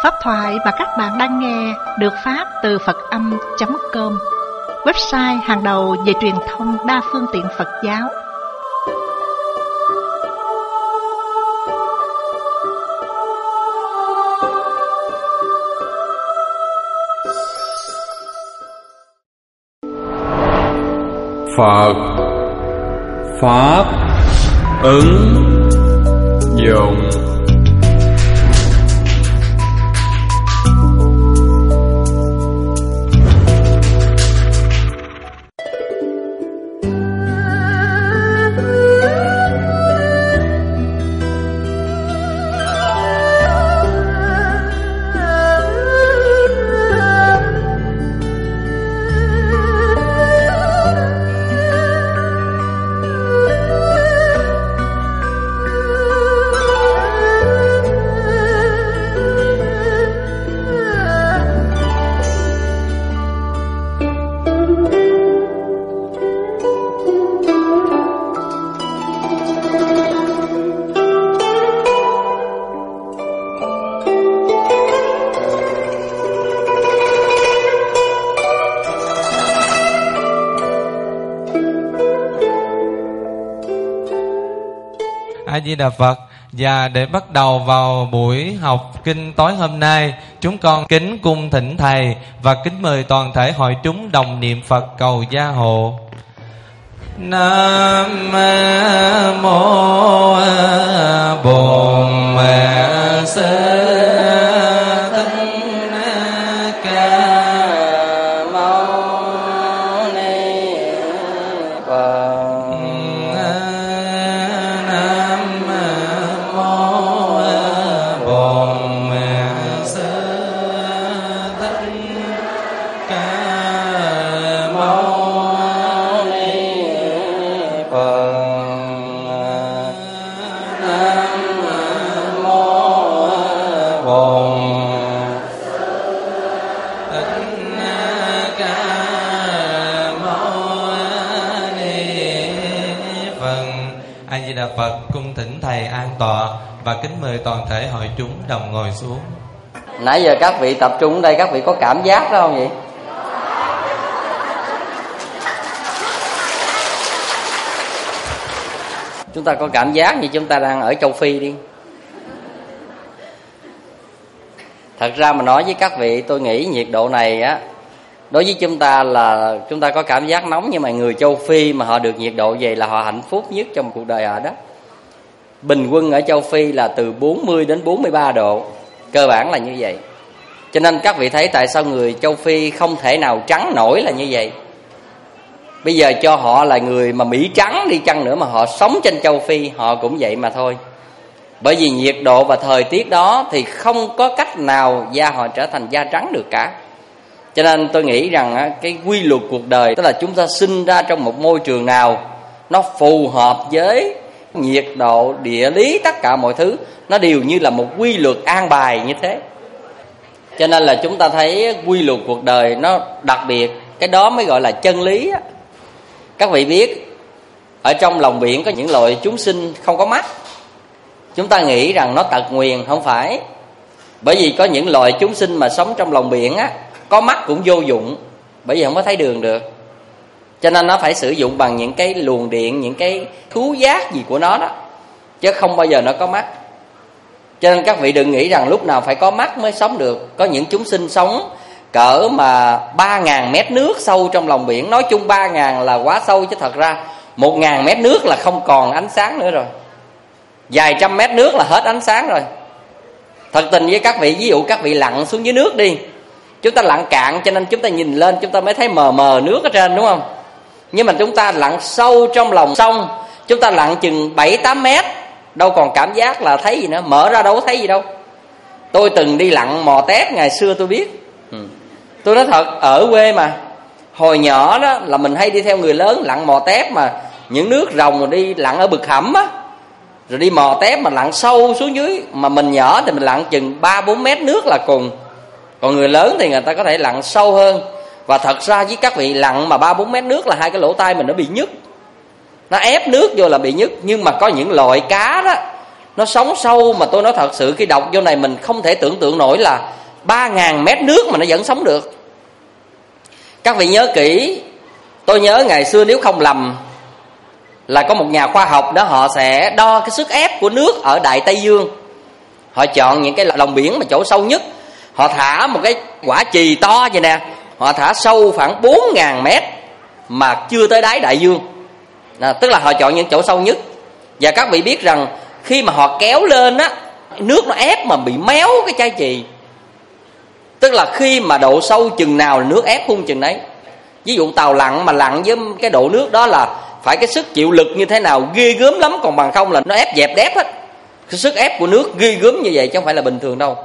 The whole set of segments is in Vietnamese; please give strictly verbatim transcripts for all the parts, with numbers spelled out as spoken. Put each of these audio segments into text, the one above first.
Pháp thoại mà các bạn đang nghe được phát từ Phật Âm chấm com, website hàng đầu về truyền thông đa phương tiện Phật giáo. Phật Pháp ứng dụng. A Di Đà Phật. Và để bắt đầu vào buổi học kinh tối hôm nay, chúng con kính cung thỉnh thầy và kính mời toàn thể hội chúng đồng niệm Phật cầu gia hộ. Nam mô Bổn Sư Phật. Cung thỉnh thầy an tọa và kính mời toàn thể hội chúng đồng ngồi xuống. Nãy giờ các vị tập trung ở đây, các vị có cảm giác đó không vậy? Chúng ta có cảm giác như chúng ta đang ở châu Phi đi. Thật ra mà nói với các vị, tôi nghĩ nhiệt độ này á, đối với chúng ta là chúng ta có cảm giác nóng, nhưng mà người châu Phi mà họ được nhiệt độ vậy là họ hạnh phúc nhất trong cuộc đời họ đó. Bình quân ở châu Phi là từ bốn mươi đến bốn mươi ba độ, cơ bản là như vậy. Cho nên các vị thấy tại sao người châu Phi không thể nào trắng nổi là như vậy. Bây giờ cho họ là người mà Mỹ trắng đi chăng nữa mà họ sống trên châu Phi, họ cũng vậy mà thôi. Bởi vì nhiệt độ và thời tiết đó thì không có cách nào da họ trở thành da trắng được cả. Cho nên tôi nghĩ rằng cái quy luật cuộc đời, tức là chúng ta sinh ra trong một môi trường nào nó phù hợp với nhiệt độ, địa lý, tất cả mọi thứ nó đều như là một quy luật an bài như thế. Cho nên là chúng ta thấy quy luật cuộc đời nó đặc biệt, cái đó mới gọi là chân lý á. Các vị biết ở trong lòng biển có những loài chúng sinh không có mắt. Chúng ta nghĩ rằng nó tật nguyền, không phải. Bởi vì có những loài chúng sinh mà sống trong lòng biển á, có mắt cũng vô dụng, bởi vì không có thấy đường được. Cho nên nó phải sử dụng bằng những cái luồng điện, những cái khứu giác gì của nó đó, chứ không bao giờ nó có mắt. Cho nên các vị đừng nghĩ rằng lúc nào phải có mắt mới sống được. Có những chúng sinh sống cỡ mà ba ngàn mét nước sâu trong lòng biển. Nói chung ba ngàn là quá sâu, chứ thật ra một ngàn mét nước là không còn ánh sáng nữa rồi. Vài trăm mét nước là hết ánh sáng rồi. Thật tình với các vị, ví dụ các vị lặn xuống dưới nước đi, chúng ta lặn cạn cho nên chúng ta nhìn lên chúng ta mới thấy mờ mờ nước ở trên, đúng không? Nhưng mà chúng ta lặn sâu trong lòng sông, chúng ta lặn chừng bảy tám mét, đâu còn cảm giác là thấy gì nữa, mở ra đâu có thấy gì đâu. Tôi từng đi lặn mò tép ngày xưa tôi biết. ừ. Tôi nói thật, ở quê mà hồi nhỏ đó là mình hay đi theo người lớn lặn mò tép, mà những nước rồng rồi đi lặn ở bực hẩm á, rồi đi mò tép mà lặn sâu xuống dưới. Mà mình nhỏ thì mình lặn chừng ba bốn mét nước là cùng. Còn người lớn thì người ta có thể lặn sâu hơn. Và thật ra với các vị, lặn mà ba bốn mét nước là hai cái lỗ tai mình nó bị nhức, nó ép nước vô là bị nhức. Nhưng mà có những loại cá đó Nó sống sâu mà tôi nói thật sự khi đọc vô này mình không thể tưởng tượng nổi là ba ngàn mét nước mà nó vẫn sống được. Các vị nhớ kỹ, tôi nhớ ngày xưa nếu không lầm là có một nhà khoa học đó, họ sẽ đo cái sức ép của nước ở Đại Tây Dương. Họ chọn những cái lòng biển mà chỗ sâu nhất, họ thả một cái quả chì to vậy nè, họ thả sâu khoảng bốn ngàn mét mà chưa tới đáy đại dương. À, tức là họ chọn những chỗ sâu nhất. Và các vị biết rằng khi mà họ kéo lên á, nước nó ép mà bị méo cái chai chì. Tức là khi mà độ sâu chừng nào là nước ép phun chừng đấy. Ví dụ tàu lặn mà lặn với cái độ nước đó là phải cái sức chịu lực như thế nào ghê gớm lắm, còn bằng không là nó ép dẹp đép hết. Cái sức ép của nước ghê gớm như vậy chứ không phải là bình thường đâu.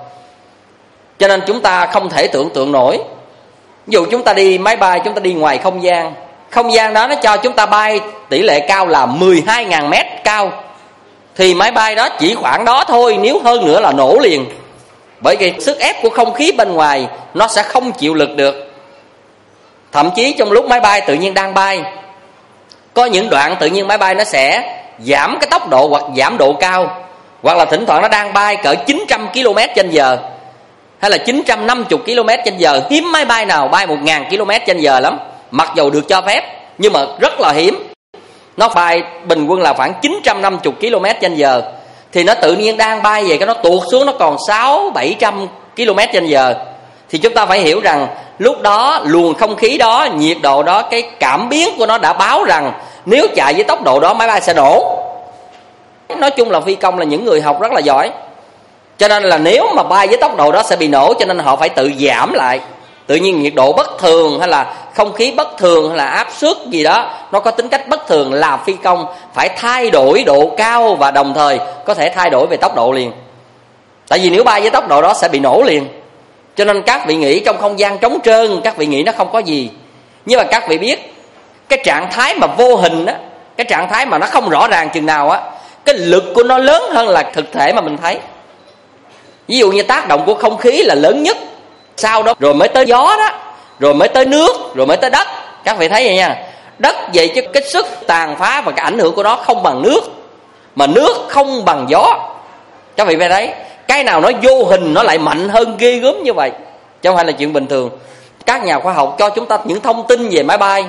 Cho nên chúng ta không thể tưởng tượng nổi. Ví dụ chúng ta đi máy bay, chúng ta đi ngoài không gian, không gian đó nó cho chúng ta bay tỷ lệ cao là mười hai ngàn mét cao, thì máy bay đó chỉ khoảng đó thôi, nếu hơn nữa là nổ liền. Bởi vì sức ép của không khí bên ngoài nó sẽ không chịu lực được. Thậm chí trong lúc máy bay tự nhiên đang bay, có những đoạn tự nhiên máy bay nó sẽ giảm cái tốc độ hoặc giảm độ cao, hoặc là thỉnh thoảng nó đang bay cỡ chín trăm ki lô mét trên giờ hay là chín trăm năm mươi ki lô mét trên giờ. Hiếm máy bay nào bay một nghìn ki lô mét trên giờ lắm, mặc dù được cho phép nhưng mà rất là hiếm. Nó bay bình quân là khoảng chín trăm năm mươi ki lô mét trên giờ, thì nó tự nhiên đang bay vậy cái nó tuột xuống nó còn sáu bảy trăm ki lô mét trên giờ. Thì chúng ta phải hiểu rằng lúc đó luồng không khí đó, nhiệt độ đó, cái cảm biến của nó đã báo rằng nếu chạy với tốc độ đó máy bay sẽ nổ. Nói chung là phi công là những người học rất là giỏi, cho nên là nếu mà bay với tốc độ đó sẽ bị nổ, cho nên họ phải tự giảm lại. Tự nhiên nhiệt độ bất thường hay là không khí bất thường hay là áp suất gì đó nó có tính cách bất thường, là phi công phải thay đổi độ cao và đồng thời có thể thay đổi về tốc độ liền. Tại vì nếu bay với tốc độ đó sẽ bị nổ liền. Cho nên các vị nghĩ trong không gian trống trơn, các vị nghĩ nó không có gì. Nhưng mà các vị biết cái trạng thái mà vô hình á, cái trạng thái mà nó không rõ ràng chừng nào á, cái lực của nó lớn hơn là thực thể mà mình thấy. Ví dụ như tác động của không khí là lớn nhất, sau đó rồi mới tới gió đó, rồi mới tới nước, rồi mới tới đất. Các vị thấy vậy nha. Đất vậy chứ cái sức tàn phá và cái ảnh hưởng của nó không bằng nước, mà nước không bằng gió. Các vị phải thấy cái nào nó vô hình nó lại mạnh hơn ghê gớm như vậy, chứ không phải là chuyện bình thường. Các nhà khoa học cho chúng ta những thông tin về máy bay.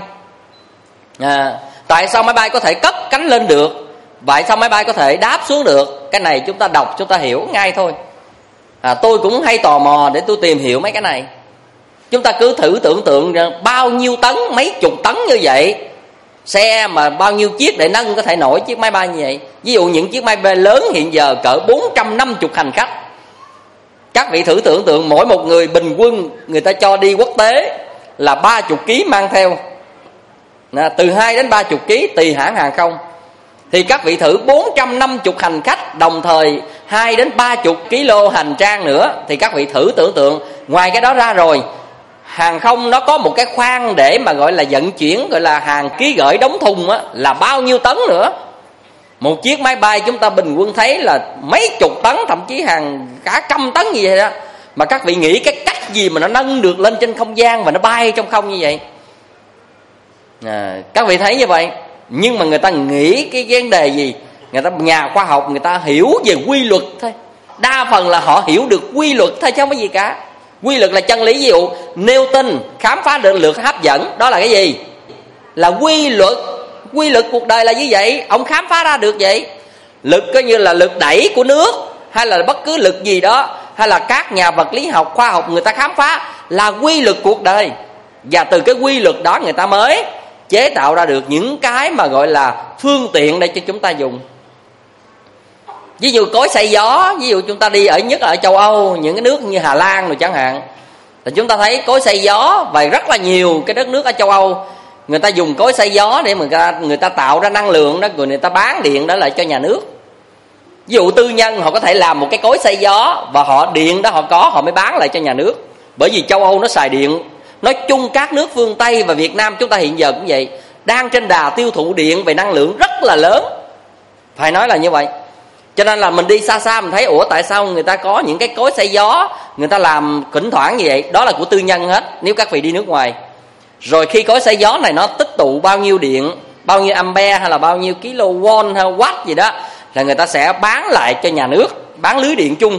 À, tại sao máy bay có thể cất cánh lên được, vậy sao máy bay có thể đáp xuống được, cái này chúng ta đọc chúng ta hiểu ngay thôi. À, tôi cũng hay tò mò để tôi tìm hiểu mấy cái này. Chúng ta cứ thử tưởng tượng bao nhiêu tấn, mấy chục tấn như vậy, xe mà bao nhiêu chiếc để nâng có thể nổi chiếc máy bay như vậy. Ví dụ những chiếc máy bay lớn hiện giờ cỡ bốn trăm năm mươi hành khách. Các vị thử tưởng tượng mỗi một người bình quân người ta cho đi quốc tế là ba mươi ký mang theo, à, từ hai đến ba mươi ký tùy hãng hàng không. Thì các vị thử bốn trăm năm mươi hành khách đồng thời hai đến ba mươi ki lô hành trang nữa, thì các vị thử tưởng tượng ngoài cái đó ra rồi, hàng không nó có một cái khoang để mà gọi là vận chuyển, gọi là hàng ký gửi đóng thùng á, là bao nhiêu tấn nữa. Một chiếc máy bay chúng ta bình quân thấy là mấy chục tấn, thậm chí hàng cả trăm tấn như vậy đó. Mà các vị nghĩ cái cách gì mà nó nâng được lên trên không gian và nó bay trong không như vậy. À, các vị thấy như vậy. Nhưng mà người ta nghĩ cái vấn đề gì, người ta nhà khoa học người ta hiểu về quy luật thôi. Đa phần là họ hiểu được quy luật thôi chứ không có gì cả. Quy luật là chân lý. Ví dụ Newton khám phá được lực hấp dẫn, đó là cái gì? Là quy luật. Quy luật cuộc đời là như vậy, ông khám phá ra được vậy. Lực coi như là lực đẩy của nước, hay là bất cứ lực gì đó, hay là các nhà vật lý học, khoa học người ta khám phá là quy luật cuộc đời. Và từ cái quy luật đó người ta mới chế tạo ra được những cái mà gọi là phương tiện để cho chúng ta dùng. Ví dụ cối xay gió, ví dụ chúng ta đi ở nhất là ở châu Âu, những cái nước như Hà Lan rồi chẳng hạn, thì chúng ta thấy cối xay gió. Và rất là nhiều cái đất nước ở châu Âu người ta dùng cối xay gió để mà người ta, người ta tạo ra năng lượng đó, rồi người ta bán điện đó lại cho nhà nước. Ví dụ tư nhân họ có thể làm một cái cối xay gió và họ điện đó họ có, họ mới bán lại cho nhà nước. Bởi vì châu Âu nó xài điện. Nói chung các nước phương Tây và Việt Nam chúng ta hiện giờ cũng vậy, đang trên đà tiêu thụ điện về năng lượng rất là lớn, phải nói là như vậy. Cho nên là mình đi xa xa mình thấy ủa tại sao người ta có những cái cối xay gió, người ta làm thỉnh thoảng như vậy, đó là của tư nhân hết nếu các vị đi nước ngoài. Rồi khi cối xay gió này nó tích tụ bao nhiêu điện, bao nhiêu ampere hay là bao nhiêu kilowatt hay watt gì đó, là người ta sẽ bán lại cho nhà nước, bán lưới điện chung.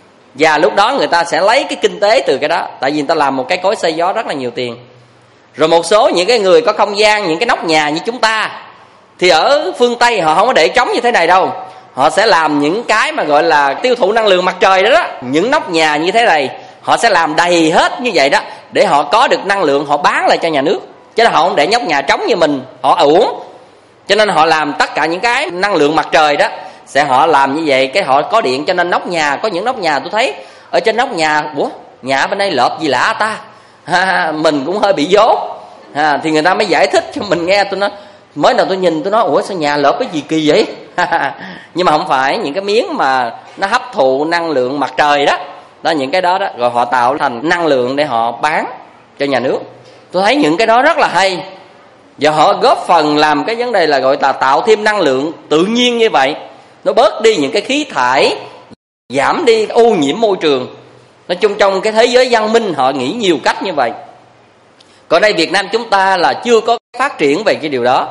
Và lúc đó người ta sẽ lấy cái kinh tế từ cái đó, tại vì người ta làm một cái cối xay gió rất là nhiều tiền. Rồi một số những cái người có không gian, những cái nóc nhà như chúng ta, thì ở phương Tây họ không có để trống như thế này đâu. Họ sẽ làm những cái mà gọi là tiêu thụ năng lượng mặt trời đó, đó. Những nóc nhà như thế này họ sẽ làm đầy hết như vậy đó, để họ có được năng lượng họ bán lại cho nhà nước. Chứ là họ không để nhóc nhà trống như mình, họ uổng. Cho nên họ làm tất cả những cái năng lượng mặt trời đó, sẽ họ làm như vậy, cái họ có điện. Cho nên nóc nhà, có những nóc nhà tôi thấy ở trên nóc nhà, ủa nhà bên đây lợp gì lạ ta, ha, mình cũng hơi bị dốt, ha, thì người ta mới giải thích cho mình nghe. Tôi nói mới đầu tôi nhìn tôi nói ủa sao nhà lợp cái gì kỳ vậy. Nhưng mà không phải, những cái miếng mà nó hấp thụ năng lượng mặt trời đó, đó những cái đó đó, rồi họ tạo thành năng lượng để họ bán cho nhà nước. Tôi thấy những cái đó rất là hay, và họ góp phần làm cái vấn đề là gọi là tạo thêm năng lượng tự nhiên như vậy. Nó bớt đi những cái khí thải, giảm đi ô nhiễm môi trường. Nói chung trong cái thế giới văn minh họ nghĩ nhiều cách như vậy. Còn đây Việt Nam chúng ta là chưa có phát triển về cái điều đó.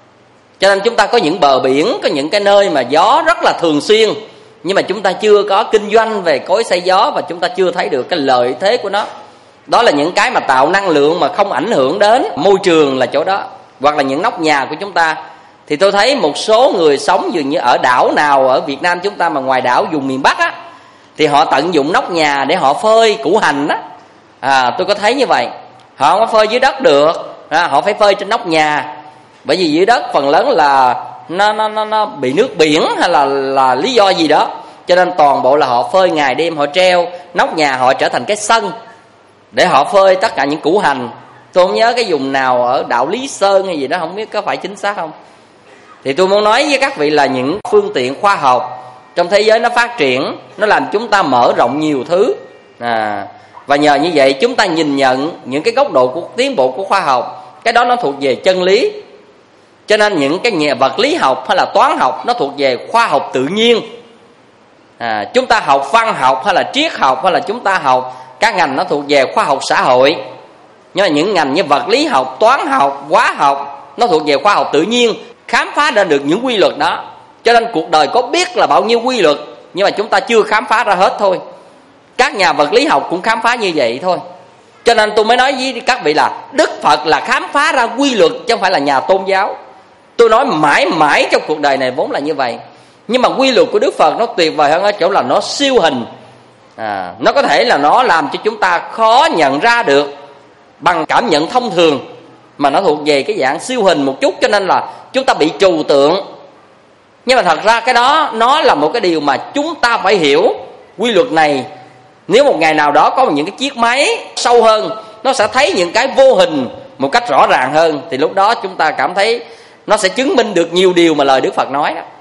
Cho nên chúng ta có những bờ biển, có những cái nơi mà gió rất là thường xuyên, nhưng mà chúng ta chưa có kinh doanh về cối xay gió, và chúng ta chưa thấy được cái lợi thế của nó. Đó là những cái mà tạo năng lượng mà không ảnh hưởng đến môi trường là chỗ đó. Hoặc là những nóc nhà của chúng ta. Thì tôi thấy một số người sống dường như ở đảo nào ở Việt Nam chúng ta mà ngoài đảo vùng miền Bắc á, thì họ tận dụng nóc nhà để họ phơi củ hành á. À, tôi có thấy như vậy. Họ không có phơi dưới đất được, à, họ phải phơi trên nóc nhà. Bởi vì dưới đất phần lớn là nó, nó, nó, nó bị nước biển hay là, là lý do gì đó. Cho nên toàn bộ là họ phơi ngày đêm, họ treo nóc nhà họ trở thành cái sân để họ phơi tất cả những củ hành. Tôi không nhớ cái vùng nào ở đảo Lý Sơn hay gì đó, không biết có phải chính xác không. Thì tôi muốn nói với các vị là những phương tiện khoa học trong thế giới nó phát triển, nó làm chúng ta mở rộng nhiều thứ, à, và nhờ như vậy chúng ta nhìn nhận những cái góc độ của tiến bộ của khoa học, cái đó nó thuộc về chân lý. Cho nên những cái nhà vật lý học hay là toán học nó thuộc về khoa học tự nhiên. À, chúng ta học văn học hay là triết học hay là chúng ta học các ngành nó thuộc về khoa học xã hội. Nhưng mà những ngành như vật lý học, toán học, hóa học nó thuộc về khoa học tự nhiên, khám phá ra được những quy luật đó. Cho nên cuộc đời có biết là bao nhiêu quy luật, nhưng mà chúng ta chưa khám phá ra hết thôi. Các nhà vật lý học cũng khám phá như vậy thôi. Cho nên tôi mới nói với các vị là Đức Phật là khám phá ra quy luật, chứ không phải là nhà tôn giáo. Tôi nói mãi mãi trong cuộc đời này vốn là như vậy. Nhưng mà quy luật của Đức Phật nó tuyệt vời hơn ở chỗ là nó siêu hình, à, nó có thể là nó làm cho chúng ta khó nhận ra được bằng cảm nhận thông thường, mà nó thuộc về cái dạng siêu hình một chút, cho nên là chúng ta bị trừu tượng. Nhưng mà thật ra cái đó nó là một cái điều mà chúng ta phải hiểu. Quy luật này nếu một ngày nào đó có những cái chiếc máy sâu hơn, nó sẽ thấy những cái vô hình một cách rõ ràng hơn, thì lúc đó chúng ta cảm thấy nó sẽ chứng minh được nhiều điều mà lời Đức Phật nói đó.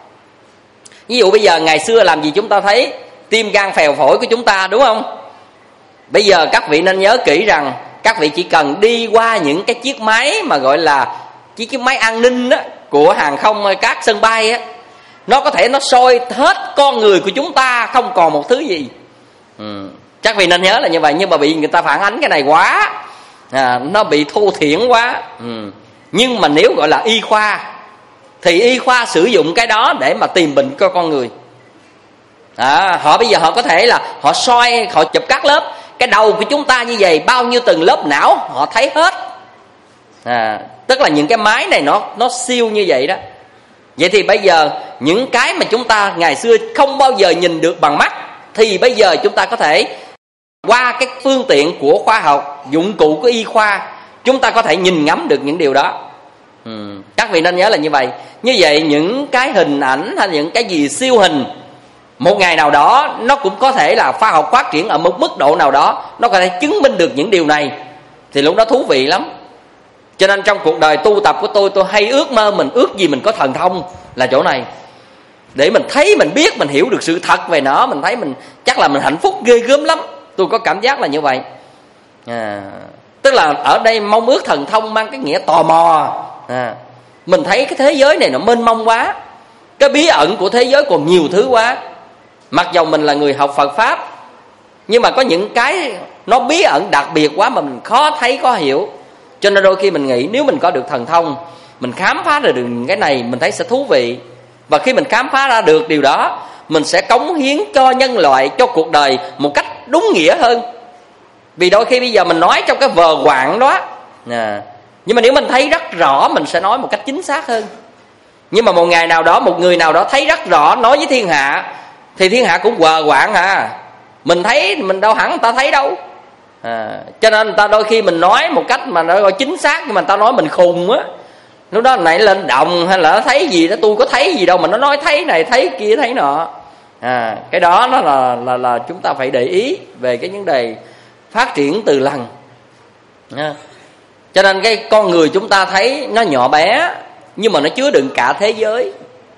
Ví dụ bây giờ ngày xưa làm gì chúng ta thấy tim gan phèo phổi của chúng ta, đúng không? Bây giờ các vị nên nhớ kỹ rằng các vị chỉ cần đi qua những cái chiếc máy mà gọi là chiếc, chiếc máy an ninh á, của hàng không các sân bay á, nó có thể nó soi hết con người của chúng ta, không còn một thứ gì. Ừ. Chắc vì nên nhớ là như vậy. Nhưng mà bị người ta phản ánh cái này quá, à, nó bị thô thiển quá. Ừ. Nhưng mà nếu gọi là y khoa thì y khoa sử dụng cái đó để mà tìm bệnh cho con người. À, họ bây giờ họ có thể là họ soi, họ chụp các lớp cái đầu của chúng ta như vậy, bao nhiêu từng lớp não họ thấy hết. À, tức là những cái máy này nó nó siêu như vậy đó. Vậy thì bây giờ những cái mà chúng ta ngày xưa không bao giờ nhìn được bằng mắt, thì bây giờ chúng ta có thể qua cái phương tiện của khoa học, dụng cụ của y khoa, chúng ta có thể nhìn ngắm được những điều đó. Ừ. Các vị nên nhớ là như vậy. Như vậy những cái hình ảnh hay những cái gì siêu hình, một ngày nào đó nó cũng có thể là khoa học phát triển ở một mức độ nào đó, nó có thể chứng minh được những điều này, thì lúc đó thú vị lắm. Cho nên trong cuộc đời tu tập của tôi, tôi hay ước mơ mình ước gì mình có thần thông là chỗ này, để mình thấy, mình biết, mình hiểu được sự thật về nó. Mình thấy mình chắc là mình hạnh phúc ghê gớm lắm. Tôi có cảm giác là như vậy. À, tức là ở đây mong ước thần thông mang cái nghĩa tò mò. À, mình thấy cái thế giới này nó mênh mông quá, cái bí ẩn của thế giới còn nhiều thứ quá. Mặc dầu mình là người học Phật Pháp, nhưng mà có những cái nó bí ẩn đặc biệt quá mà mình khó thấy, khó hiểu. Cho nên đôi khi mình nghĩ nếu mình có được thần thông, mình khám phá ra được cái này, mình thấy sẽ thú vị. Và khi mình khám phá ra được điều đó, mình sẽ cống hiến cho nhân loại, cho cuộc đời một cách đúng nghĩa hơn. Vì đôi khi bây giờ mình nói trong cái vờ quạng đó à, nhưng mà nếu mình thấy rất rõ, mình sẽ nói một cách chính xác hơn. Nhưng mà một ngày nào đó, một người nào đó thấy rất rõ, nói với thiên hạ, thì thiên hạ cũng vờ quạng à. Mình thấy, mình đâu hẳn người ta thấy đâu à, cho nên người ta đôi khi mình nói một cách mà nó gọi chính xác, nhưng mà người ta nói mình khùng á. Lúc đó nãy lên đồng hay là nó thấy gì đó, tôi có thấy gì đâu mà nó nói thấy này thấy kia thấy nọ à, cái đó nó là, là, là chúng ta phải để ý về cái vấn đề phát triển từ lần à. Cho nên cái con người chúng ta thấy nó nhỏ bé, nhưng mà nó chứa đựng cả thế giới.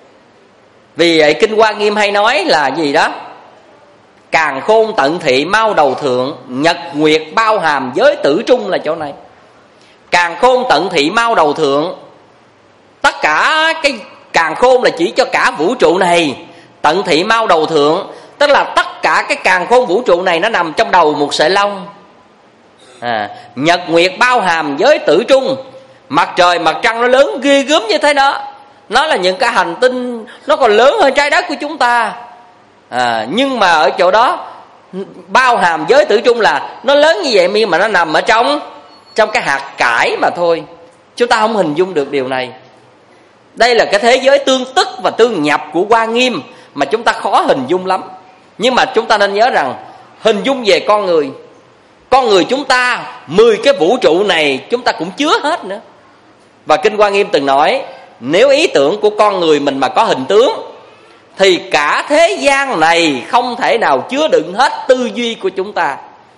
Vì vậy Kinh Hoa Nghiêm hay nói là gì đó: càn khôn tận thị mau đầu thượng, nhật nguyệt bao hàm giới tử trung, là chỗ này. Càn khôn tận thị mau đầu thượng, tất cả cái càn khôn là chỉ cho cả vũ trụ này. Tận thị mau đầu thượng tức là tất cả cái càn khôn vũ trụ này nó nằm trong đầu một sợi lông à. Nhật nguyệt bao hàm giới tử trung, mặt trời mặt trăng nó lớn ghê gớm như thế đó. Nó là những cái hành tinh nó còn lớn hơn trái đất của chúng ta à, nhưng mà ở chỗ đó bao hàm giới tử trung là nó lớn như vậy, nhưng mà nó nằm ở trong trong cái hạt cải mà thôi. Chúng ta không hình dung được điều này. Đây là cái thế giới tương tức và tương nhập của Hoa Nghiêm mà chúng ta khó hình dung lắm. Nhưng mà chúng ta nên nhớ rằng, hình dung về con người, con người chúng ta, mười cái vũ trụ này chúng ta cũng chứa hết nữa. Và Kinh Hoa Nghiêm từng nói, nếu ý tưởng của con người mình mà có hình tướng, thì cả thế gian này không thể nào chứa đựng hết tư duy của chúng ta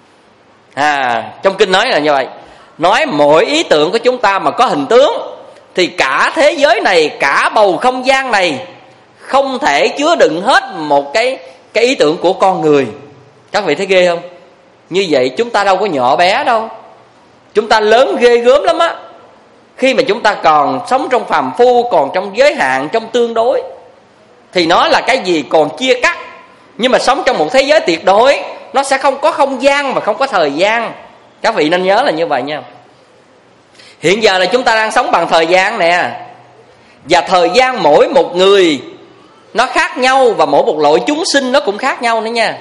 à, trong Kinh nói là như vậy. Nói mỗi ý tưởng của chúng ta mà có hình tướng, thì cả thế giới này, cả bầu không gian này không thể chứa đựng hết một cái, cái ý tưởng của con người. Các vị thấy ghê không? Như vậy chúng ta đâu có nhỏ bé đâu, chúng ta lớn ghê gớm lắm á. Khi mà chúng ta còn sống trong phàm phu, còn trong giới hạn, trong tương đối, thì nó là cái gì còn chia cắt. Nhưng mà sống trong một thế giới tuyệt đối, nó sẽ không có không gian mà không có thời gian. Các vị nên nhớ là như vậy nha. Hiện giờ là chúng ta đang sống bằng thời gian nè, và thời gian mỗi một người nó khác nhau, và mỗi một loại chúng sinh nó cũng khác nhau nữa nha.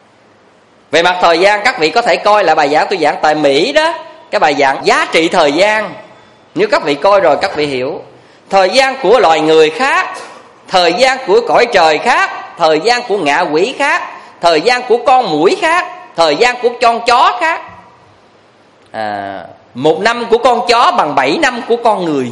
Về mặt thời gian, các vị có thể coi lại bài giảng tôi giảng tại Mỹ đó, cái bài giảng giá trị thời gian. Nếu các vị coi rồi các vị hiểu, thời gian của loài người khác, thời gian của cõi trời khác, thời gian của ngạ quỷ khác, thời gian của con muỗi khác, thời gian của con chó khác à, một năm của con chó bằng bảy năm của con người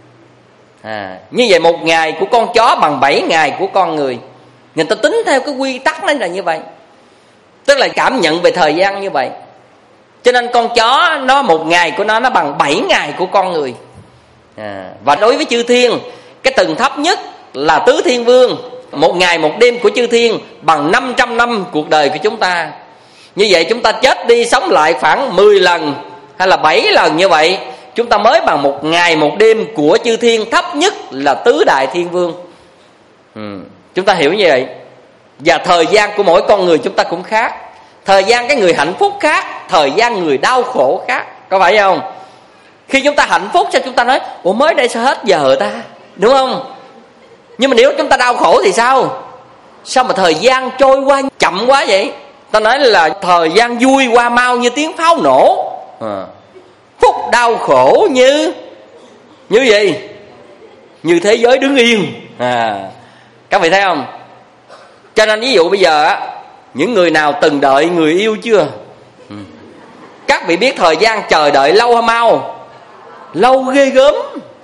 à, như vậy một ngày của con chó bằng bảy ngày của con người. Người ta tính theo cái quy tắc đó là như vậy, tức là cảm nhận về thời gian như vậy. Cho nên con chó nó một ngày của nó nó bằng bảy ngày của con người à, và đối với chư thiên, cái tầng thấp nhất là tứ thiên vương, một ngày một đêm của chư thiên bằng năm trăm năm cuộc đời của chúng ta. Như vậy chúng ta chết đi sống lại khoảng mười lần hay là bảy lần như vậy, chúng ta mới bằng một ngày một đêm của chư thiên, thấp nhất là tứ đại thiên vương. ừ. Chúng ta hiểu như vậy. Và thời gian của mỗi con người chúng ta cũng khác. Thời gian cái người hạnh phúc khác, thời gian người đau khổ khác, có phải không? Khi chúng ta hạnh phúc sao chúng ta nói ủa mới đây sao hết giờ ta, đúng không? Nhưng mà nếu chúng ta đau khổ thì sao? Sao mà thời gian trôi qua chậm quá vậy? Ta nói là thời gian vui qua mau như tiếng pháo nổ à. Phút đau khổ như như gì? Như thế giới đứng yên à. Các vị thấy không? Cho nên ví dụ bây giờ á, những người nào từng đợi người yêu chưa? ừ. Các vị biết thời gian chờ đợi lâu hay mau? Lâu ghê gớm.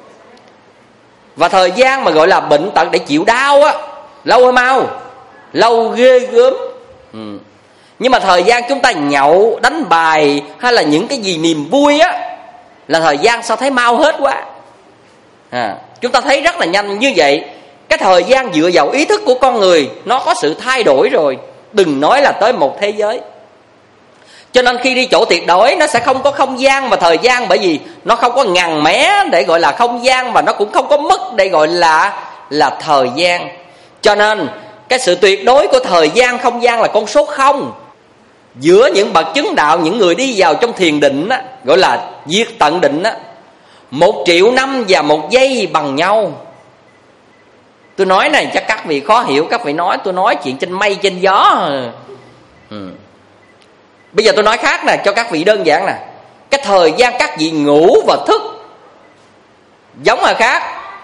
Và thời gian mà gọi là bệnh tật để chịu đau á, lâu hay mau? Lâu ghê gớm. ừ. Nhưng mà thời gian chúng ta nhậu, đánh bài hay là những cái gì niềm vui á, là thời gian sao thấy mau hết quá à. Chúng ta thấy rất là nhanh. Như vậy cái thời gian dựa vào ý thức của con người nó có sự thay đổi rồi, đừng nói là tới một thế giới. Cho nên khi đi chỗ tuyệt đối nó sẽ không có không gian và thời gian, bởi vì nó không có ngần mé để gọi là không gian, và nó cũng không có mức để gọi là là thời gian. Cho nên cái sự tuyệt đối của thời gian không gian là con số không. Giữa những bậc chứng đạo, những người đi vào trong thiền định á, gọi là diệt tận định á, một triệu năm và một giây bằng nhau. Tôi nói này chắc các vị khó hiểu, các vị nói tôi nói chuyện trên mây trên gió. Ừ. Bây giờ tôi nói khác nè, cho các vị đơn giản nè. Cái thời gian các vị ngủ và thức giống là khác.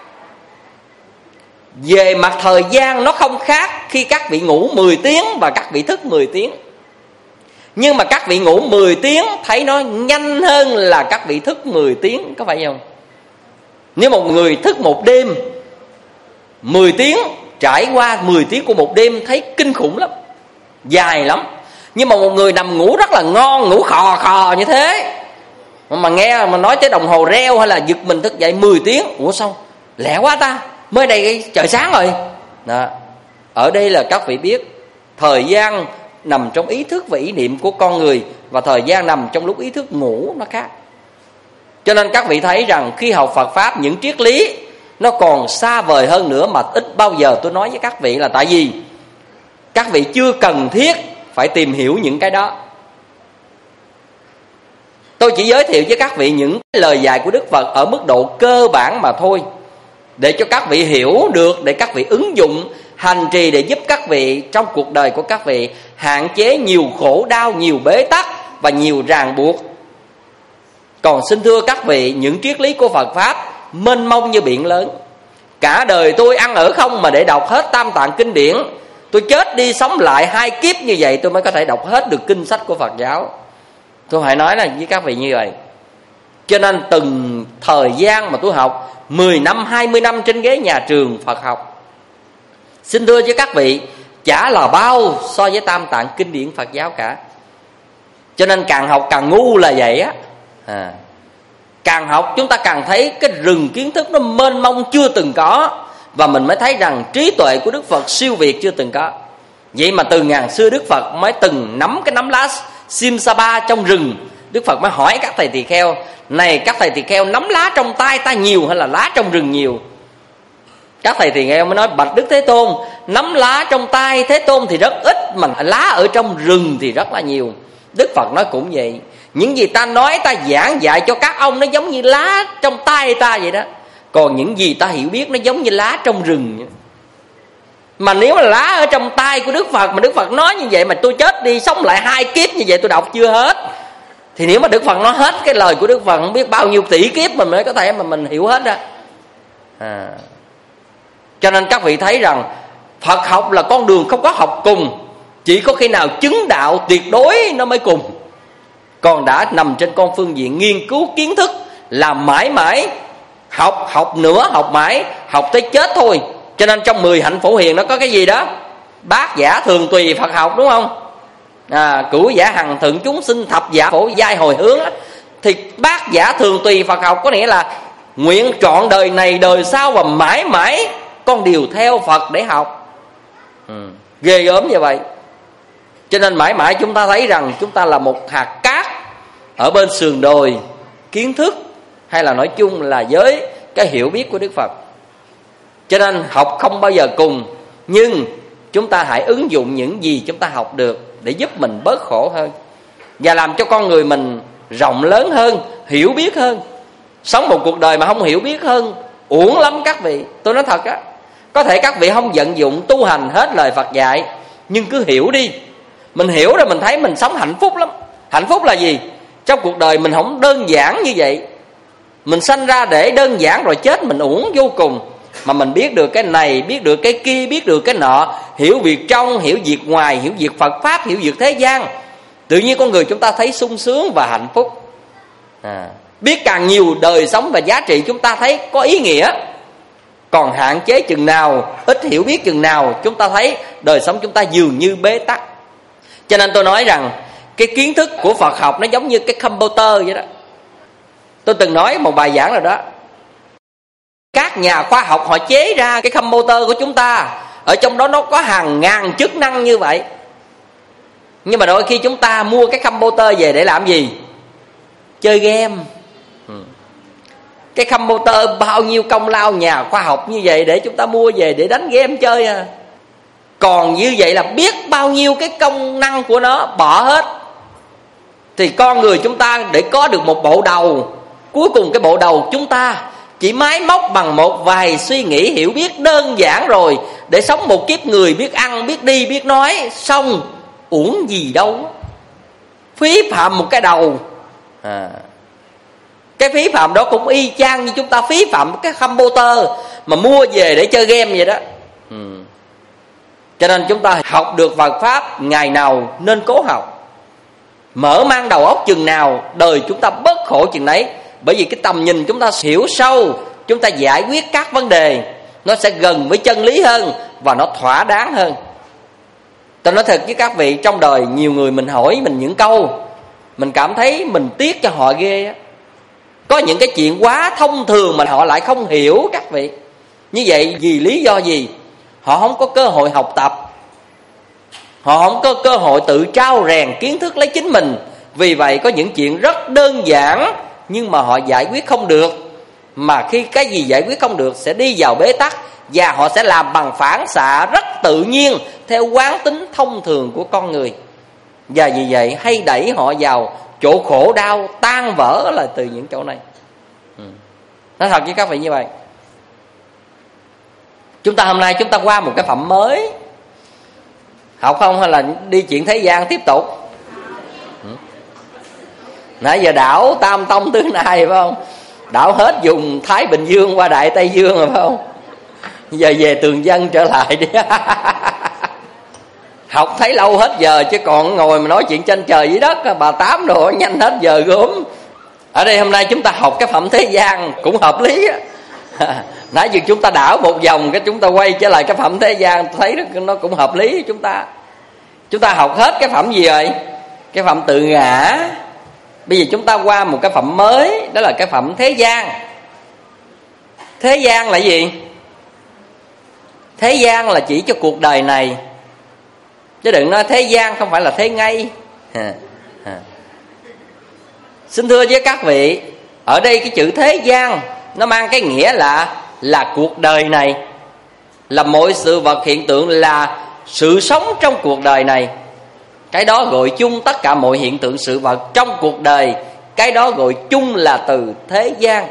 Về mặt thời gian nó không khác khi các vị ngủ mười tiếng và các vị thức mười tiếng. Nhưng mà các vị ngủ mười tiếng thấy nó nhanh hơn là các vị thức mười tiếng, có phải không? Nếu một người thức một đêm mười tiếng, trải qua mười tiếng của một đêm thấy kinh khủng lắm, dài lắm. Nhưng mà một người nằm ngủ rất là ngon, ngủ khò khò như thế, mà nghe mà nói tới đồng hồ reo hay là giật mình thức dậy mười tiếng, ủa sao lẹ quá ta, mới đây trời sáng rồi. Đó. Ở đây là các vị biết thời gian nằm trong ý thức và ý niệm của con người, và thời gian nằm trong lúc ý thức ngủ nó khác. Cho nên các vị thấy rằng khi học Phật Pháp, những triết lý nó còn xa vời hơn nữa, mà ít bao giờ tôi nói với các vị là tại vì các vị chưa cần thiết phải tìm hiểu những cái đó. Tôi chỉ giới thiệu với các vị những lời dạy của Đức Phật ở mức độ cơ bản mà thôi, để cho các vị hiểu được, để các vị ứng dụng hành trì, để giúp các vị trong cuộc đời của các vị hạn chế nhiều khổ đau, nhiều bế tắc và nhiều ràng buộc. Còn xin thưa các vị, những triết lý của Phật Pháp mênh mông như biển lớn. Cả đời tôi ăn ở không mà để đọc hết Tam Tạng Kinh Điển. Tôi chết đi sống lại hai kiếp như vậy tôi mới có thể đọc hết được kinh sách của Phật giáo. Tôi phải nói là với các vị như vậy. Cho nên từng thời gian mà tôi học mười năm, hai mươi năm trên ghế nhà trường Phật học, xin thưa với các vị, chả là bao so với Tam Tạng Kinh Điển Phật giáo cả. Cho nên càng học càng ngu là vậy á. À, càng học chúng ta càng thấy cái rừng kiến thức nó mênh mông chưa từng có, và mình mới thấy rằng trí tuệ của Đức Phật siêu việt chưa từng có. Vậy mà từ ngàn xưa Đức Phật mới từng nắm cái nắm lá Simsapa trong rừng. Đức Phật mới hỏi các thầy tỳ kheo, này các thầy tỳ kheo, nắm lá trong tay ta nhiều hay là lá trong rừng nhiều? Các thầy tỳ kheo mới nói, bạch Đức Thế Tôn, nắm lá trong tay Thế Tôn thì rất ít, mà lá ở trong rừng thì rất là nhiều. Đức Phật nói cũng vậy, những gì ta nói, ta giảng dạy cho các ông nó giống như lá trong tay ta vậy đó. Còn những gì ta hiểu biết nó giống như lá trong rừng. Mà nếu mà lá ở trong tay của Đức Phật, mà Đức Phật nói như vậy mà tôi chết đi sống lại hai kiếp như vậy tôi đọc chưa hết, thì nếu mà Đức Phật nói hết cái lời của Đức Phật không biết bao nhiêu tỷ kiếp mình mới có thể mà mình hiểu hết đó. À. Cho nên các vị thấy rằng Phật học là con đường không có học cùng, chỉ có khi nào chứng đạo tuyệt đối nó mới cùng. Còn đã nằm trên con phương diện nghiên cứu kiến thức là mãi mãi học, học nữa, học mãi, học tới chết thôi. Cho nên trong mười hạnh phổ hiền nó có cái gì đó? Bát giả thường tùy Phật học, đúng không? À, cửu giả hằng thượng chúng sinh, thập giả phổ giai hồi hướng á. Thì bát giả thường tùy Phật học có nghĩa là nguyện trọn đời này đời sau và mãi mãi con đều theo Phật để học. Ừ, ghê gớm như vậy. Cho nên mãi mãi chúng ta thấy rằng chúng ta là một hạt cát ở bên sườn đồi kiến thức, hay là nói chung là với cái hiểu biết của Đức Phật. Cho nên học không bao giờ cùng, nhưng chúng ta hãy ứng dụng những gì chúng ta học được để giúp mình bớt khổ hơn, và làm cho con người mình rộng lớn hơn, hiểu biết hơn. Sống một cuộc đời mà không hiểu biết hơn uổng lắm các vị. Tôi nói thật á, có thể các vị không vận dụng tu hành hết lời Phật dạy, nhưng cứ hiểu đi. Mình hiểu rồi mình thấy mình sống hạnh phúc lắm. Hạnh phúc là gì? Trong cuộc đời mình không đơn giản như vậy. Mình sanh ra để đơn giản rồi chết mình uổng vô cùng. Mà mình biết được cái này, biết được cái kia, biết được cái nọ, hiểu việc trong, hiểu việc ngoài, hiểu việc Phật Pháp, hiểu việc thế gian, tự nhiên con người chúng ta thấy sung sướng và hạnh phúc. À, biết càng nhiều đời sống và giá trị chúng ta thấy có ý nghĩa. Còn hạn chế chừng nào, ít hiểu biết chừng nào, chúng ta thấy đời sống chúng ta dường như bế tắc. Cho nên tôi nói rằng cái kiến thức của Phật học nó giống như cái computer vậy đó. Tôi từng nói một bài giảng rồi đó. Các nhà khoa học họ chế ra cái computer của chúng ta, ở trong đó nó có hàng ngàn chức năng như vậy. Nhưng mà đôi khi chúng ta mua cái computer về để làm gì? Chơi game. Cái computer bao nhiêu công lao nhà khoa học như vậy để chúng ta mua về để đánh game chơi à. Còn như vậy là biết bao nhiêu cái công năng của nó bỏ hết. Thì con người chúng ta để có được một bộ đầu, cuối cùng cái bộ đầu chúng ta chỉ máy móc bằng một vài suy nghĩ hiểu biết đơn giản rồi để sống một kiếp người biết ăn, biết đi, biết nói, xong uổng gì đâu, phí phạm một cái đầu. à. Cái phí phạm đó cũng y chang như chúng ta phí phạm cái computer mà mua về để chơi game vậy đó. ừ. Cho nên chúng ta học được Phật Pháp ngày nào nên cố học, mở mang đầu óc chừng nào đời chúng ta bớt khổ chừng nấy. Bởi vì cái tầm nhìn chúng ta hiểu sâu, chúng ta giải quyết các vấn đề nó sẽ gần với chân lý hơn và nó thỏa đáng hơn. Tôi nói thật với các vị, trong đời nhiều người mình hỏi mình những câu mình cảm thấy mình tiếc cho họ ghê á. Có những cái chuyện quá thông thường mà họ lại không hiểu các vị. Như vậy vì lý do gì? Họ không có cơ hội học tập, họ không có cơ hội tự trau rèn kiến thức lấy chính mình. Vì vậy có những chuyện rất đơn giản nhưng mà họ giải quyết không được. Mà khi cái gì giải quyết không được sẽ đi vào bế tắc, và họ sẽ làm bằng phản xạ rất tự nhiên theo quán tính thông thường của con người. Và vì vậy hay đẩy họ vào chỗ khổ đau tan vỡ là từ những chỗ này. ừ. Nói thật với các vị như vậy. Chúng ta hôm nay chúng ta qua một cái phẩm mới, học không hay là đi chuyện thế gian tiếp tục? ừ. Nãy giờ đảo Tam Tông tứ Nai phải không? Đảo hết vùng Thái Bình Dương qua Đại Tây Dương rồi phải không? Giờ về tường dân trở lại đi. Học thấy lâu hết giờ chứ còn ngồi mà nói chuyện trên trời dưới đất, bà Tám đồ nhanh hết giờ gốm. Ở đây hôm nay chúng ta học cái phẩm thế gian cũng hợp lý á. Nãy giờ chúng ta đảo một vòng cái chúng ta quay trở lại cái phẩm thế gian, thấy nó cũng hợp lý. Chúng ta Chúng ta học hết cái phẩm gì rồi? Cái phẩm tự ngã. Bây giờ chúng ta qua một cái phẩm mới, đó là cái phẩm thế gian. Thế gian là gì? Thế gian là chỉ cho cuộc đời này, chứ đừng nói thế gian không phải là thế ngay. à, à. Xin thưa với các vị, ở đây cái chữ thế gian nó mang cái nghĩa là là cuộc đời này, là mọi sự vật hiện tượng, là sự sống trong cuộc đời này. Cái đó gọi chung tất cả mọi hiện tượng sự vật trong cuộc đời, cái đó gọi chung là từ thế gian.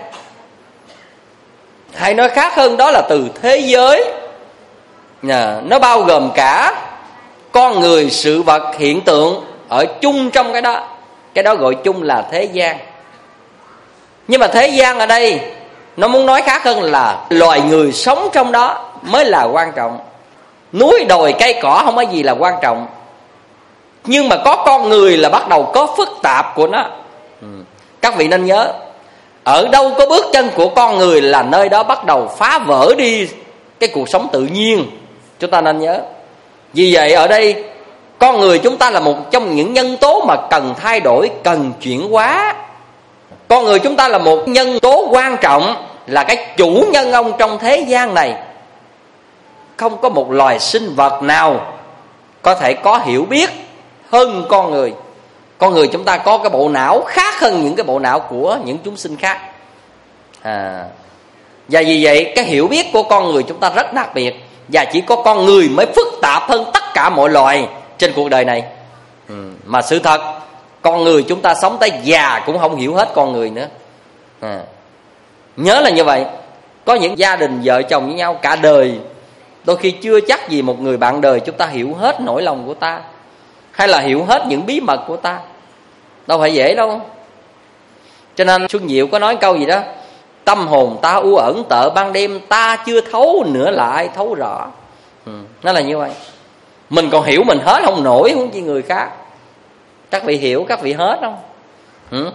Hay nói khác hơn đó là từ thế giới. Nó bao gồm cả con người, sự vật, hiện tượng ở chung trong cái đó. Cái đó gọi chung là thế gian. Nhưng mà thế gian ở đây nó muốn nói khác hơn là loài người sống trong đó mới là quan trọng. Núi đồi cây cỏ không có gì là quan trọng, nhưng mà có con người là bắt đầu có phức tạp của nó. ừ. Các vị nên nhớ, ở đâu có bước chân của con người là nơi đó bắt đầu phá vỡ đi cái cuộc sống tự nhiên. Chúng ta nên nhớ. Vì vậy ở đây con người chúng ta là một trong những nhân tố mà cần thay đổi, cần chuyển hóa. Con người chúng ta là một nhân tố quan trọng, là cái chủ nhân ông trong thế gian này. Không có một loài sinh vật nào có thể có hiểu biết hơn con người. Con người chúng ta có cái bộ não khác hơn những cái bộ não của những chúng sinh khác. à. Và vì vậy cái hiểu biết của con người chúng ta rất đặc biệt, và chỉ có con người mới phức tạp hơn tất cả mọi loài trên cuộc đời này. ừ. Mà sự thật, con người chúng ta sống tới già cũng không hiểu hết con người nữa. à. Nhớ là như vậy. Có những gia đình vợ chồng với nhau cả đời, đôi khi chưa chắc gì một người bạn đời chúng ta hiểu hết nỗi lòng của ta, hay là hiểu hết những bí mật của ta. Đâu phải dễ đâu. Cho nên Xuân Diệu có nói câu gì đó: tâm hồn ta u ẩn tợ ban đêm, ta chưa thấu nữa là ai thấu rõ. ừ. Nó là như vậy. Mình còn hiểu mình hết không nổi, huống chi người khác. Các vị hiểu các vị hết không? ừ.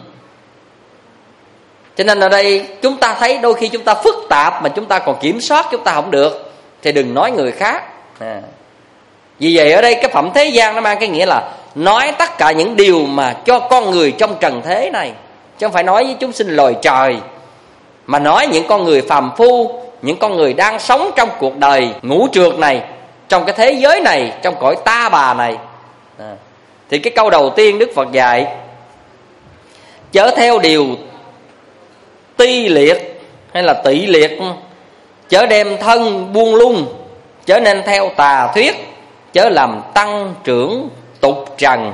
Cho nên ở đây chúng ta thấy đôi khi chúng ta phức tạp mà chúng ta còn kiểm soát chúng ta không được, thì đừng nói người khác. à. Vì vậy ở đây cái phẩm thế gian nó mang cái nghĩa là nói tất cả những điều mà cho con người trong trần thế này, chứ không phải nói với chúng sinh loài trời, mà nói những con người phàm phu, những con người đang sống trong cuộc đời ngũ trược này, trong cái thế giới này, trong cõi ta bà này. à. Thì cái câu đầu tiên Đức Phật dạy: chớ theo điều ti liệt hay là tị liệt, chớ đem thân buông lung, chớ nên theo tà thuyết, chớ làm tăng trưởng tục trần.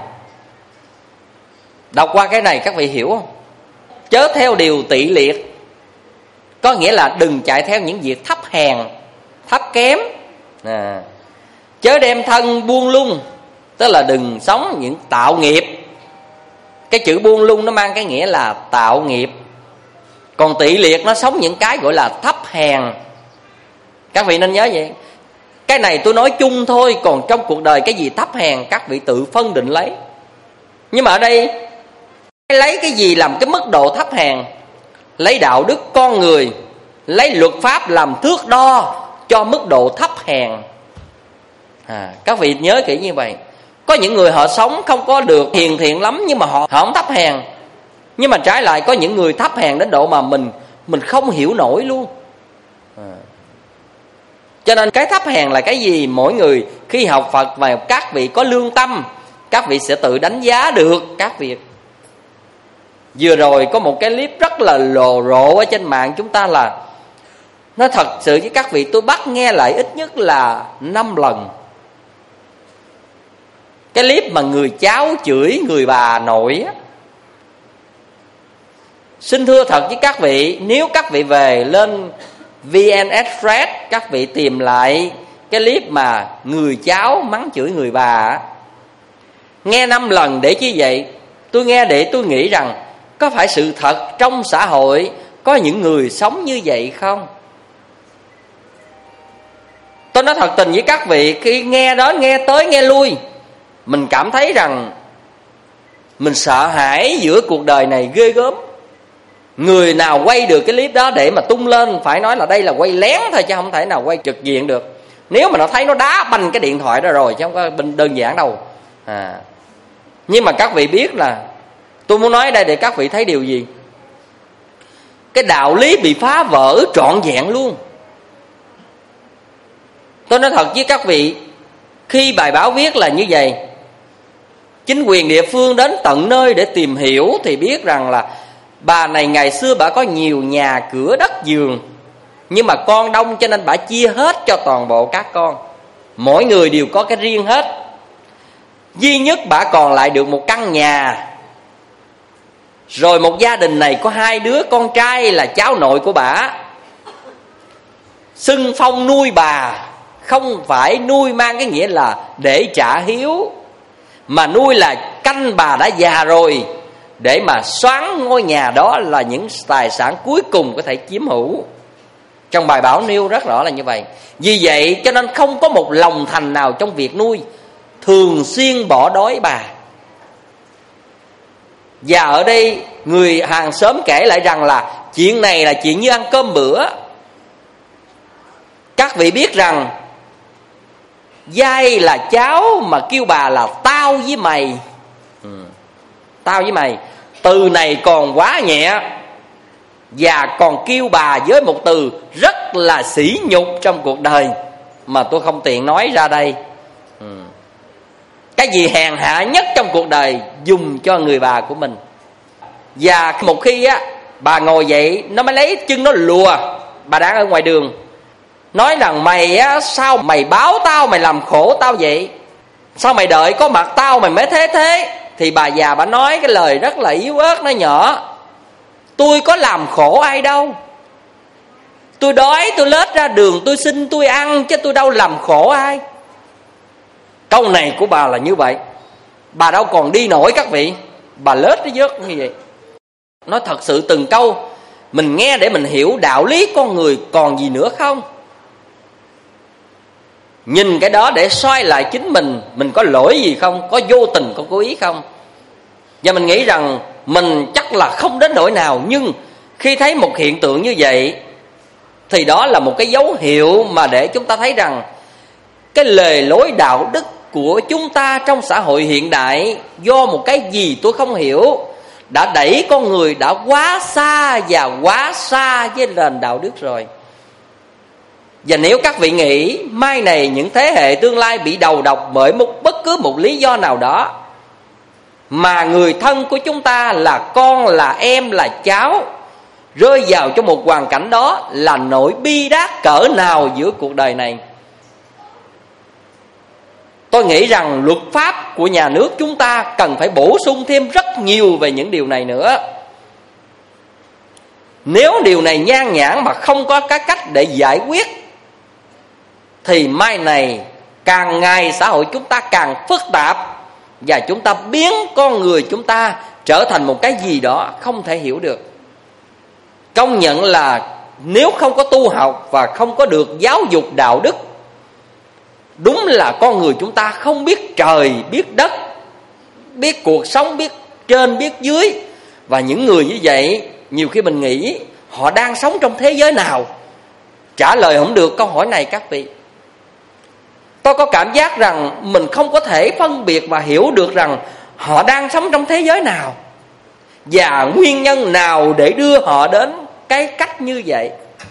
Đọc qua cái này các vị hiểu không? Chớ theo điều tị liệt. Có nghĩa là đừng chạy theo những việc thấp hèn, thấp kém, à. Chớ đem thân buông lung, tức là đừng sống những tạo nghiệp. Cái chữ buông lung nó mang cái nghĩa là tạo nghiệp. Còn tỵ liệt nó sống những cái gọi là thấp hèn. Các vị nên nhớ vậy. Cái này tôi nói chung thôi, còn trong cuộc đời cái gì thấp hèn các vị tự phân định lấy. Nhưng mà ở đây lấy cái gì làm cái mức độ thấp hèn? Lấy đạo đức con người, lấy luật pháp làm thước đo cho mức độ thấp hèn. à, Các vị nhớ kỹ như vậy. Có những người họ sống không có được hiền thiện lắm, nhưng mà họ, họ không thấp hèn. Nhưng mà trái lại có những người thấp hèn đến độ mà mình Mình không hiểu nổi luôn. à. Cho nên cái thấp hèn là cái gì? Mỗi người khi học Phật và các vị có lương tâm, các vị sẽ tự đánh giá được các việc. Vừa rồi có một cái clip rất là lồ rộ ở trên mạng chúng ta, là nó thật sự với các vị, tôi bắt nghe lại ít nhất là năm lần. Cái clip mà người cháu chửi người bà nội á. Xin thưa thật với các vị, nếu các vị về lên vê en Express, các vị tìm lại cái clip mà người cháu mắng chửi người bà á, nghe năm lần để chi vậy? Tôi nghe để tôi nghĩ rằng có phải sự thật trong xã hội có những người sống như vậy không? Tôi nói thật tình với các vị, khi nghe đó, nghe tới nghe lui, mình cảm thấy rằng mình sợ hãi giữa cuộc đời này ghê gớm. Người nào quay được cái clip đó để mà tung lên, phải nói là đây là quay lén thôi, chứ không thể nào quay trực diện được. Nếu mà nó thấy nó đá banh cái điện thoại đó rồi, chứ không có đơn giản đâu. à. Nhưng mà các vị biết là tôi muốn nói ở đây để các vị thấy điều gì? Cái đạo lý bị phá vỡ trọn vẹn luôn. Tôi nói thật với các vị, khi bài báo viết là như vậy, chính quyền địa phương đến tận nơi để tìm hiểu thì biết rằng là bà này ngày xưa bà có nhiều nhà cửa đất vườn, nhưng mà con đông cho nên bà chia hết cho toàn bộ các con. Mỗi người đều có cái riêng hết. Duy nhất bà còn lại được một căn nhà. Rồi một gia đình này có hai đứa con trai là cháu nội của bà, xưng phong nuôi bà. Không phải nuôi mang cái nghĩa là để trả hiếu, mà nuôi là canh bà đã già rồi, để mà xoán ngôi nhà đó là những tài sản cuối cùng có thể chiếm hữu. Trong bài báo nêu rất rõ là như vậy. Vì vậy cho nên không có một lòng thành nào trong việc nuôi, thường xuyên bỏ đói bà. Và ở đây người hàng xóm kể lại rằng là chuyện này là chuyện như ăn cơm bữa. Các vị biết rằng dai là cháu mà kêu bà là tao với mày. ừ. Tao với mày, từ này còn quá nhẹ, và còn kêu bà với một từ rất là sỉ nhục trong cuộc đời, mà tôi không tiện nói ra đây. ừ. Cái gì hèn hạ nhất trong cuộc đời dùng cho người bà của mình. Và một khi á bà ngồi dậy, nó mới lấy chân nó lùa bà đang ở ngoài đường, nói rằng mày á, sao mày báo tao, mày làm khổ tao vậy? Sao mày đợi có mặt tao mày mới thế thế? Thì bà già bà nói cái lời rất là yếu ớt, nói nhỏ: tôi có làm khổ ai đâu. Tôi đói tôi lết ra đường tôi xin tôi ăn, chứ tôi đâu làm khổ ai. Câu này của bà là như vậy. Bà đâu còn đi nổi các vị. Bà lết cái vớt như vậy. Nói thật sự từng câu mình nghe để mình hiểu đạo lý con người còn gì nữa không. Nhìn cái đó để soi lại chính mình, mình có lỗi gì không, có vô tình, có cố ý không. Và mình nghĩ rằng mình chắc là không đến nỗi nào, nhưng khi thấy một hiện tượng như vậy thì đó là một cái dấu hiệu mà để chúng ta thấy rằng cái lề lối đạo đức của chúng ta trong xã hội hiện đại, do một cái gì tôi không hiểu, đã đẩy con người đã quá xa và quá xa với nền đạo đức rồi. Và nếu các vị nghĩ mai này những thế hệ tương lai bị đầu độc bởi một bất cứ một lý do nào đó, mà người thân của chúng ta là con, là em, là cháu rơi vào trong một hoàn cảnh đó, là nỗi bi đát cỡ nào giữa cuộc đời này. Tôi nghĩ rằng luật pháp của nhà nước chúng ta cần phải bổ sung thêm rất nhiều về những điều này nữa. Nếu điều này nhan nhản mà không có cái cách để giải quyết, thì mai này càng ngày xã hội chúng ta càng phức tạp, và chúng ta biến con người chúng ta trở thành một cái gì đó không thể hiểu được. Công nhận là nếu không có tu học và không có được giáo dục đạo đức, đúng là con người chúng ta không biết trời, biết đất, biết cuộc sống, biết trên, biết dưới. Và những người như vậy, nhiều khi mình nghĩ họ đang sống trong thế giới nào? Trả lời không được câu hỏi này các vị. Tôi có cảm giác rằng mình không có thể phân biệt và hiểu được rằng họ đang sống trong thế giới nào, và nguyên nhân nào để đưa họ đến cái cách như vậy.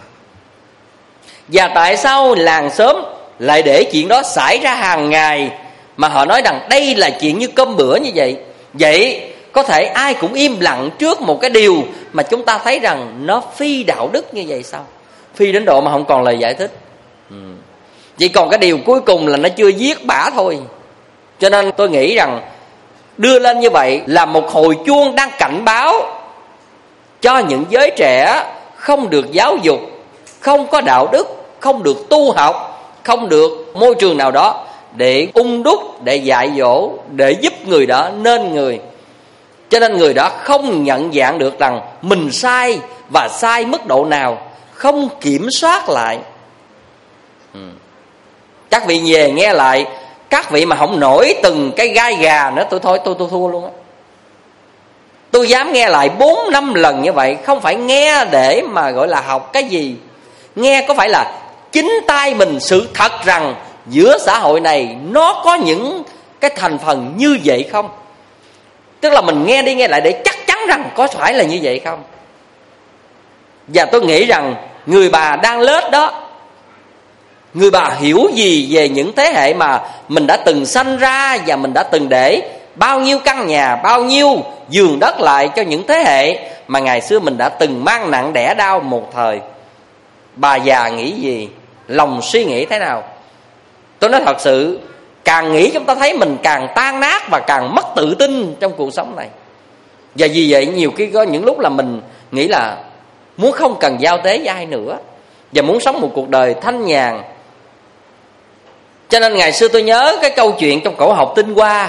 Và tại sao làng xóm lại để chuyện đó xảy ra hàng ngày, mà họ nói rằng đây là chuyện như cơm bữa như vậy. Vậy có thể ai cũng im lặng trước một cái điều mà chúng ta thấy rằng nó phi đạo đức như vậy sao? Phi đến độ mà không còn lời giải thích. ừ. Chỉ còn cái điều cuối cùng là nó chưa giết bả thôi. Cho nên tôi nghĩ rằng đưa lên như vậy là một hồi chuông đang cảnh báo cho những giới trẻ không được giáo dục, không có đạo đức, không được tu học, không được môi trường nào đó để ung đúc, để dạy dỗ, để giúp người đó nên người. Cho nên người đó không nhận dạng được rằng mình sai, và sai mức độ nào, không kiểm soát lại. ừ. Các vị về nghe lại, các vị mà không nổi từng cái gai gà nữa, tôi thôi tôi tôi thua luôn á. Tôi dám nghe lại bốn năm lần như vậy, không phải nghe để mà gọi là học cái gì. Nghe có phải là chính tay mình sự thật rằng giữa xã hội này nó có những cái thành phần như vậy không? Tức là mình nghe đi nghe lại để chắc chắn rằng có phải là như vậy không? Và tôi nghĩ rằng người bà đang lết đó, người bà hiểu gì về những thế hệ mà mình đã từng sanh ra, và mình đã từng để bao nhiêu căn nhà, bao nhiêu giường đất lại cho những thế hệ mà ngày xưa mình đã từng mang nặng đẻ đau một thời. Bà già nghĩ gì, lòng suy nghĩ thế nào? Tôi nói thật sự, càng nghĩ chúng ta thấy mình càng tan nát và càng mất tự tin trong cuộc sống này. Và vì vậy nhiều khi có những lúc là mình nghĩ là muốn không cần giao tế với ai nữa, và muốn sống một cuộc đời thanh nhàn. Cho nên ngày xưa tôi nhớ cái câu chuyện trong cổ học Tinh Hoa,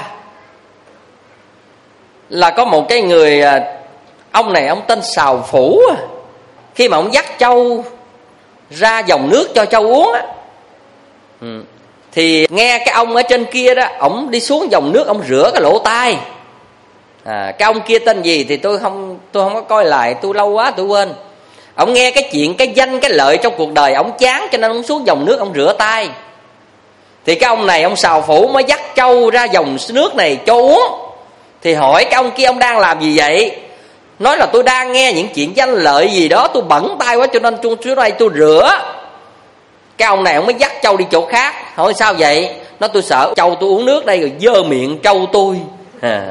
là có một cái người, ông này ông tên Sào Phủ. Khi mà ông dắt trâu ra dòng nước cho trâu uống á, ừ. thì nghe cái ông ở trên kia đó, ổng đi xuống dòng nước, ông rửa cái lỗ tai. à, Cái ông kia tên gì thì tôi không tôi không có coi lại, tôi lâu quá tôi quên. Ông nghe cái chuyện, cái danh, cái lợi trong cuộc đời, ông chán cho nên ông xuống dòng nước, ông rửa tay. Thì cái ông này, ông Sào Phủ mới dắt trâu ra dòng nước này cho uống. Thì hỏi cái ông kia, ông đang làm gì vậy? Nói là tôi đang nghe những chuyện danh lợi gì đó, tôi bẩn tay quá cho nên tôi xuống đây tôi rửa. Cái ông này ông mới dắt trâu đi chỗ khác. Hỏi sao vậy? Nói tôi sợ trâu tôi uống nước đây rồi dơ miệng trâu tôi. à.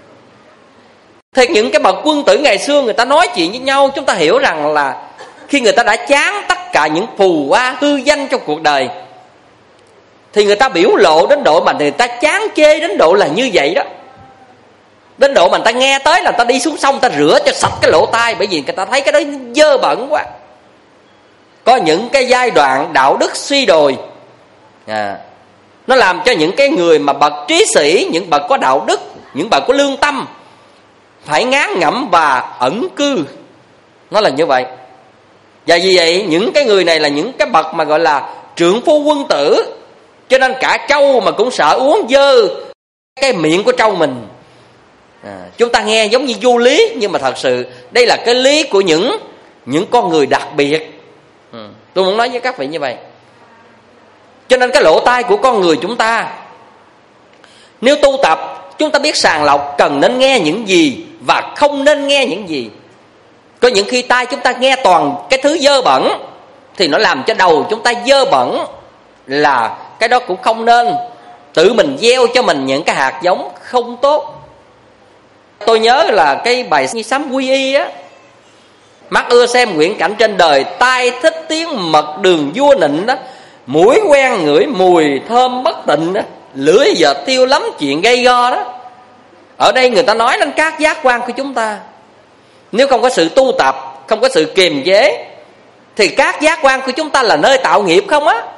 Thì những cái bậc quân tử ngày xưa người ta nói chuyện với nhau, chúng ta hiểu rằng là khi người ta đã chán tất cả những phù hoa tư danh trong cuộc đời, thì người ta biểu lộ đến độ mà người ta chán chê đến độ là như vậy đó. Đến độ mà người ta nghe tới là người ta đi xuống sông, người ta rửa cho sạch cái lỗ tai, bởi vì người ta thấy cái đó dơ bẩn quá. Có những cái giai đoạn đạo đức suy đồi, à, nó làm cho những cái người mà bậc trí sĩ, những bậc có đạo đức, những bậc có lương tâm phải ngán ngẩm và ẩn cư. Nó là như vậy. Và vì vậy những cái người này là những cái bậc mà gọi là trượng phu quân tử, cho nên cả trâu mà cũng sợ uống dơ cái miệng của trâu mình. à, Chúng ta nghe giống như vô lý, nhưng mà thật sự đây là cái lý của những những con người đặc biệt. ừ. Tôi muốn nói với các vị như vậy. Cho nên cái lỗ tai của con người chúng ta, nếu tu tập, chúng ta biết sàng lọc cần nên nghe những gì và không nên nghe những gì. Có những khi tai chúng ta nghe toàn cái thứ dơ bẩn thì nó làm cho đầu chúng ta dơ bẩn, là cái đó cũng không nên. Tự mình gieo cho mình những cái hạt giống không tốt. Tôi nhớ là cái bài Như Sám Quy Y á, mắt ưa xem nguyện cảnh trên đời, tai thích tiếng mật đường vua nịnh đó, mũi quen ngửi mùi thơm bất tịnh đó, lưỡi giờ tiêu lắm chuyện gây go đó. Ở đây người ta nói đến các giác quan của chúng ta. Nếu không có sự tu tập, không có sự kiềm chế, thì các giác quan của chúng ta là nơi tạo nghiệp không á.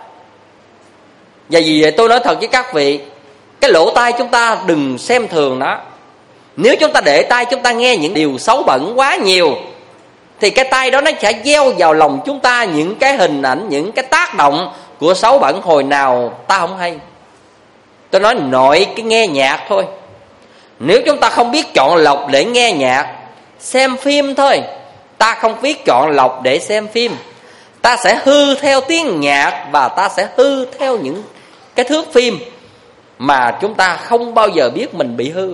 Và vì vậy tôi nói thật với các vị, cái lỗ tai chúng ta đừng xem thường nó. Nếu chúng ta để tai chúng ta nghe những điều xấu bẩn quá nhiều, thì cái tai đó nó sẽ gieo vào lòng chúng ta những cái hình ảnh, những cái tác động của xấu bẩn hồi nào ta không hay. Tôi nói nội cái nghe nhạc thôi. Nếu chúng ta không biết chọn lọc để nghe nhạc, xem phim thôi, ta không biết chọn lọc để xem phim, ta sẽ hư theo tiếng nhạc và ta sẽ hư theo những cái thước phim mà chúng ta không bao giờ biết mình bị hư.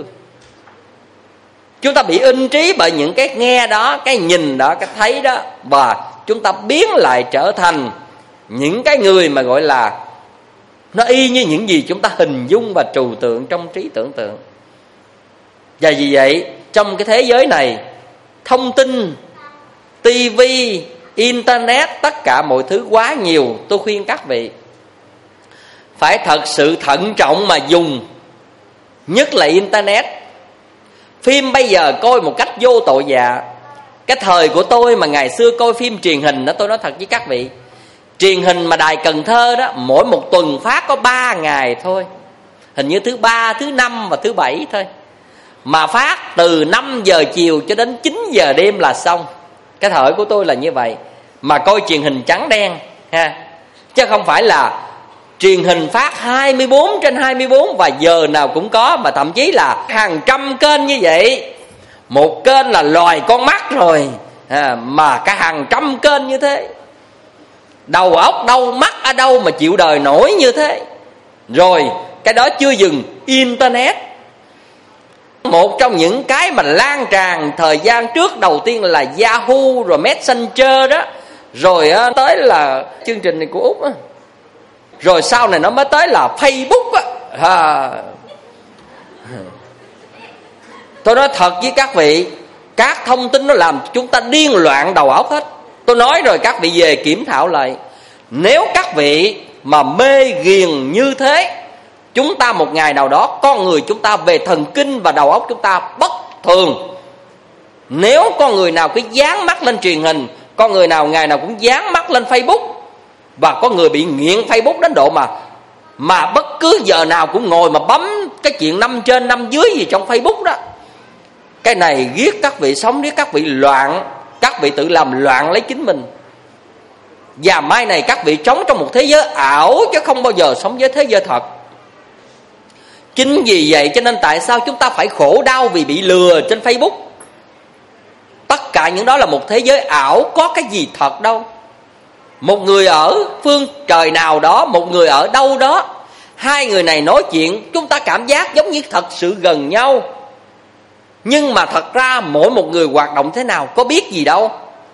Chúng ta bị in trí bởi những cái nghe đó, cái nhìn đó, cái thấy đó, và chúng ta biến lại trở thành những cái người mà gọi là nó y như những gì chúng ta hình dung và trừu tượng trong trí tưởng tượng. Và vì vậy trong cái thế giới này, thông tin, tivi, internet, tất cả mọi thứ quá nhiều, tôi khuyên các vị phải thật sự thận trọng mà dùng. Nhất là internet. Phim bây giờ coi một cách vô tội vạ. Cái thời của tôi mà ngày xưa coi phim truyền hình đó, tôi nói thật với các vị, truyền hình mà đài Cần Thơ đó, mỗi một tuần phát có ba ngày thôi. Hình như thứ ba, thứ năm và thứ bảy thôi. Mà phát từ năm giờ chiều cho đến chín giờ đêm là xong. Cái thời của tôi là như vậy. Mà coi truyền hình trắng đen ha, chứ không phải là truyền hình phát hai mươi bốn trên hai mươi bốn và giờ nào cũng có, mà thậm chí là hàng trăm kênh như vậy. Một kênh là loài con mắt rồi à, mà cả hàng trăm kênh như thế. Đầu óc đâu, mắt ở đâu mà chịu đời nổi như thế. Rồi cái đó chưa dừng, internet, một trong những cái mà lan tràn thời gian trước đầu tiên là Yahoo, rồi Messenger đó, rồi tới là chương trình này của Úc á, rồi sau này nó mới tới là Facebook á. À, tôi nói thật với các vị, các thông tin nó làm chúng ta điên loạn đầu óc hết. Tôi nói rồi, các vị về kiểm thảo lại. Nếu các vị mà mê ghiền như thế, chúng ta một ngày nào đó, con người chúng ta về thần kinh và đầu óc chúng ta bất thường. Nếu con người nào cứ dán mắt lên truyền hình, con người nào ngày nào cũng dán mắt lên Facebook, và có người bị nghiện Facebook đến độ mà Mà bất cứ giờ nào cũng ngồi mà bấm cái chuyện năm trên năm dưới gì trong Facebook đó. Cái này giết các vị sống, giết các vị loạn. Các vị tự làm loạn lấy chính mình. Và mai này các vị sống trong một thế giới ảo, chứ không bao giờ sống với thế giới thật. Chính vì vậy cho nên tại sao chúng ta phải khổ đau vì bị lừa trên Facebook. Tất cả những đó là một thế giới ảo, có cái gì thật đâu. Một người ở phương trời nào đó, một người ở đâu đó, hai người này nói chuyện, chúng ta cảm giác giống như thật sự gần nhau. Nhưng mà thật ra mỗi một người hoạt động thế nào có biết gì đâu.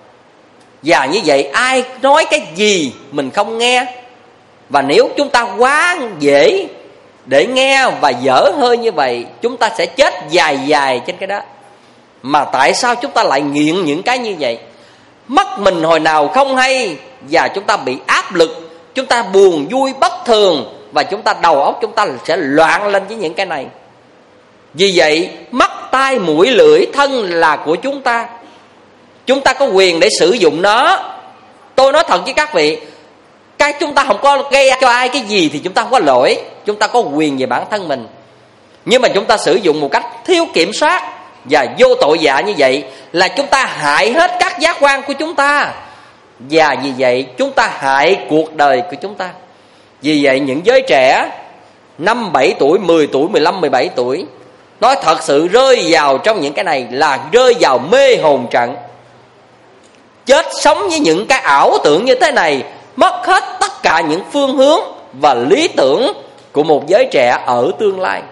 Và như vậy ai nói cái gì mình không nghe. Và nếu chúng ta quá dễ để nghe và dở hơi như vậy, chúng ta sẽ chết dài dài trên cái đó. Mà tại sao chúng ta lại nghiện những cái như vậy? Mất mình hồi nào không hay, và chúng ta bị áp lực, chúng ta buồn vui bất thường, và chúng ta đầu óc chúng ta sẽ loạn lên với những cái này. Vì vậy mắt, tai, mũi, lưỡi, thân là của chúng ta. Chúng ta có quyền để sử dụng nó. Tôi nói thật với các vị, cái chúng ta không có gây cho ai cái gì thì chúng ta không có lỗi. Chúng ta có quyền về bản thân mình. Nhưng mà chúng ta sử dụng một cách thiếu kiểm soát và vô tội vạ như vậy là chúng ta hại hết các giác quan của chúng ta. Và vì vậy chúng ta hại cuộc đời của chúng ta. Vì vậy những giới trẻ năm, bảy tuổi, mười tuổi, mười lăm, mười bảy tuổi, nói thật sự rơi vào trong những cái này là rơi vào mê hồn trận. Chết sống với những cái ảo tưởng như thế này, mất hết tất cả những phương hướng và lý tưởng của một giới trẻ ở tương lai.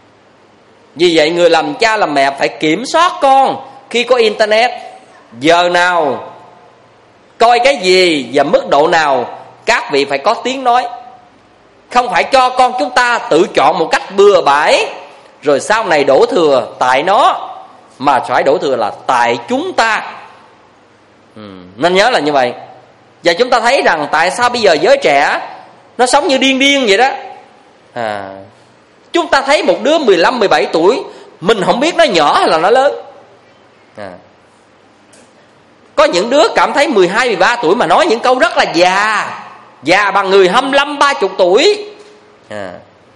Vì vậy người làm cha làm mẹ phải kiểm soát con khi có internet. Giờ nào, coi cái gì và mức độ nào, các vị phải có tiếng nói. Không phải cho con chúng ta tự chọn một cách bừa bãi, rồi sau này đổ thừa tại nó, mà phải đổ thừa là tại chúng ta. ừ, Nên nhớ là như vậy. Và chúng ta thấy rằng tại sao bây giờ giới trẻ nó sống như điên điên vậy đó. à, Chúng ta thấy một đứa mười lăm, mười bảy tuổi, mình không biết nó nhỏ hay là nó lớn. à. Có những đứa cảm thấy mười hai, mười ba tuổi mà nói những câu rất là già, già bằng người hai mươi lăm, ba mươi tuổi. À.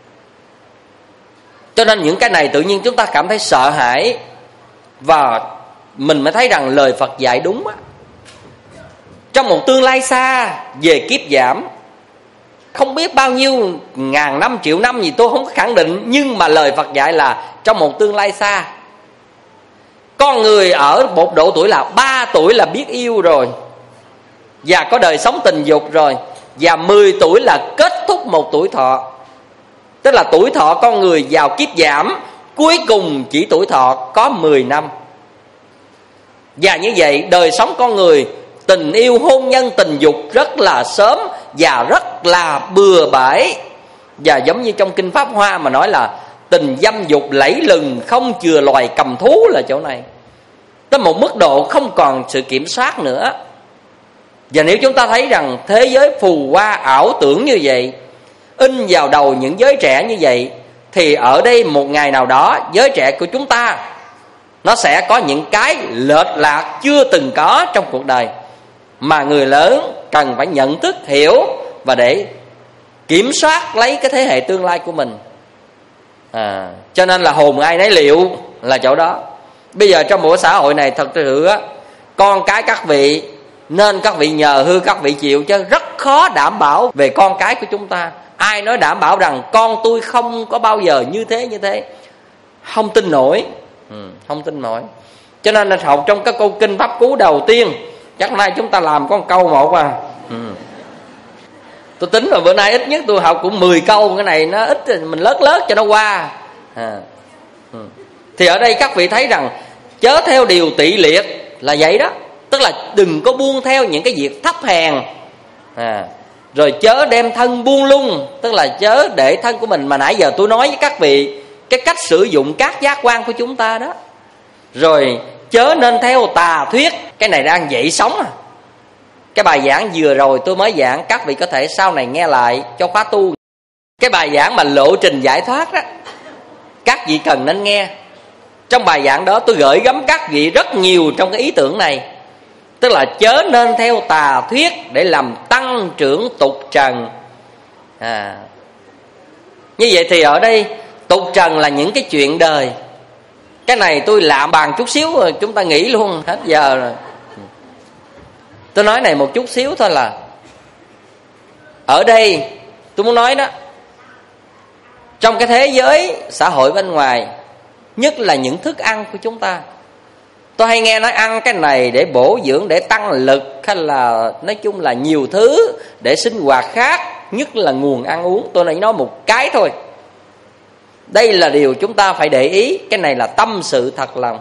Cho nên những cái này tự nhiên chúng ta cảm thấy sợ hãi. Và mình mới thấy rằng lời Phật dạy đúng á. Trong một tương lai xa về kiếp giảm, không biết bao nhiêu ngàn năm, triệu năm gì tôi không có khẳng định, nhưng mà lời Phật dạy là trong một tương lai xa, con người ở một độ tuổi là ba tuổi là biết yêu rồi, và có đời sống tình dục rồi, và mười tuổi là kết thúc một tuổi thọ. Tức là tuổi thọ con người vào kiếp giảm cuối cùng chỉ tuổi thọ có mười năm. Và như vậy đời sống con người, tình yêu, hôn nhân, tình dục rất là sớm và rất là bừa bãi. Và giống như trong Kinh Pháp Hoa mà nói là tình dâm dục lẫy lừng, không chừa loài cầm thú, là chỗ này. Tới một mức độ không còn sự kiểm soát nữa. Và nếu chúng ta thấy rằng thế giới phù hoa ảo tưởng như vậy, in vào đầu những giới trẻ như vậy, thì ở đây một ngày nào đó giới trẻ của chúng ta nó sẽ có những cái lệch lạc chưa từng có trong cuộc đời, mà người lớn cần phải nhận thức, hiểu và để kiểm soát lấy cái thế hệ tương lai của mình. À, cho nên là hồn ai nấy liệu là chỗ đó. Bây giờ trong một xã hội này thật sự á, con cái các vị nên các vị nhờ hư các vị chịu, chứ rất khó đảm bảo về con cái của chúng ta. Ai nói đảm bảo rằng con tôi không có bao giờ như thế như thế, không tin nổi. Ừ, không tin nổi. Cho nên là học trong các câu kinh pháp cú đầu tiên, chắc nay chúng ta làm con câu một à. Ừ. Tôi tính là bữa nay ít nhất tôi học cũng mười câu, cái này nó ít mình lớt lớt cho nó qua. À. Ừ. Thì ở đây các vị thấy rằng chớ theo điều tỵ liệt là vậy đó, tức là đừng có buông theo những cái việc thấp hèn. À. Rồi chớ đem thân buông lung, tức là chớ để thân của mình, mà nãy giờ tôi nói với các vị cái cách sử dụng các giác quan của chúng ta đó. Rồi chớ nên theo tà thuyết, cái này đang dậy sóng à. Cái bài giảng vừa rồi tôi mới giảng, các vị có thể sau này nghe lại cho khóa tu. Cái bài giảng mà lộ trình giải thoát đó, các vị cần nên nghe. Trong bài giảng đó tôi gửi gắm các vị rất nhiều trong cái ý tưởng này. Tức là chớ nên theo tà thuyết để làm tăng trưởng tục trần. À. Như vậy thì ở đây tục trần là những cái chuyện đời. Cái này tôi lạm bàn chút xíu rồi chúng ta nghĩ luôn, hết giờ rồi. Tôi nói này một chút xíu thôi là ở đây tôi muốn nói đó, trong cái thế giới xã hội bên ngoài, nhất là những thức ăn của chúng ta. Tôi hay nghe nói ăn cái này để bổ dưỡng, để tăng lực, hay là nói chung là nhiều thứ để sinh hoạt khác, nhất là nguồn ăn uống. Tôi nói nói một cái thôi. Đây là điều chúng ta phải để ý. Cái này là tâm sự thật lòng.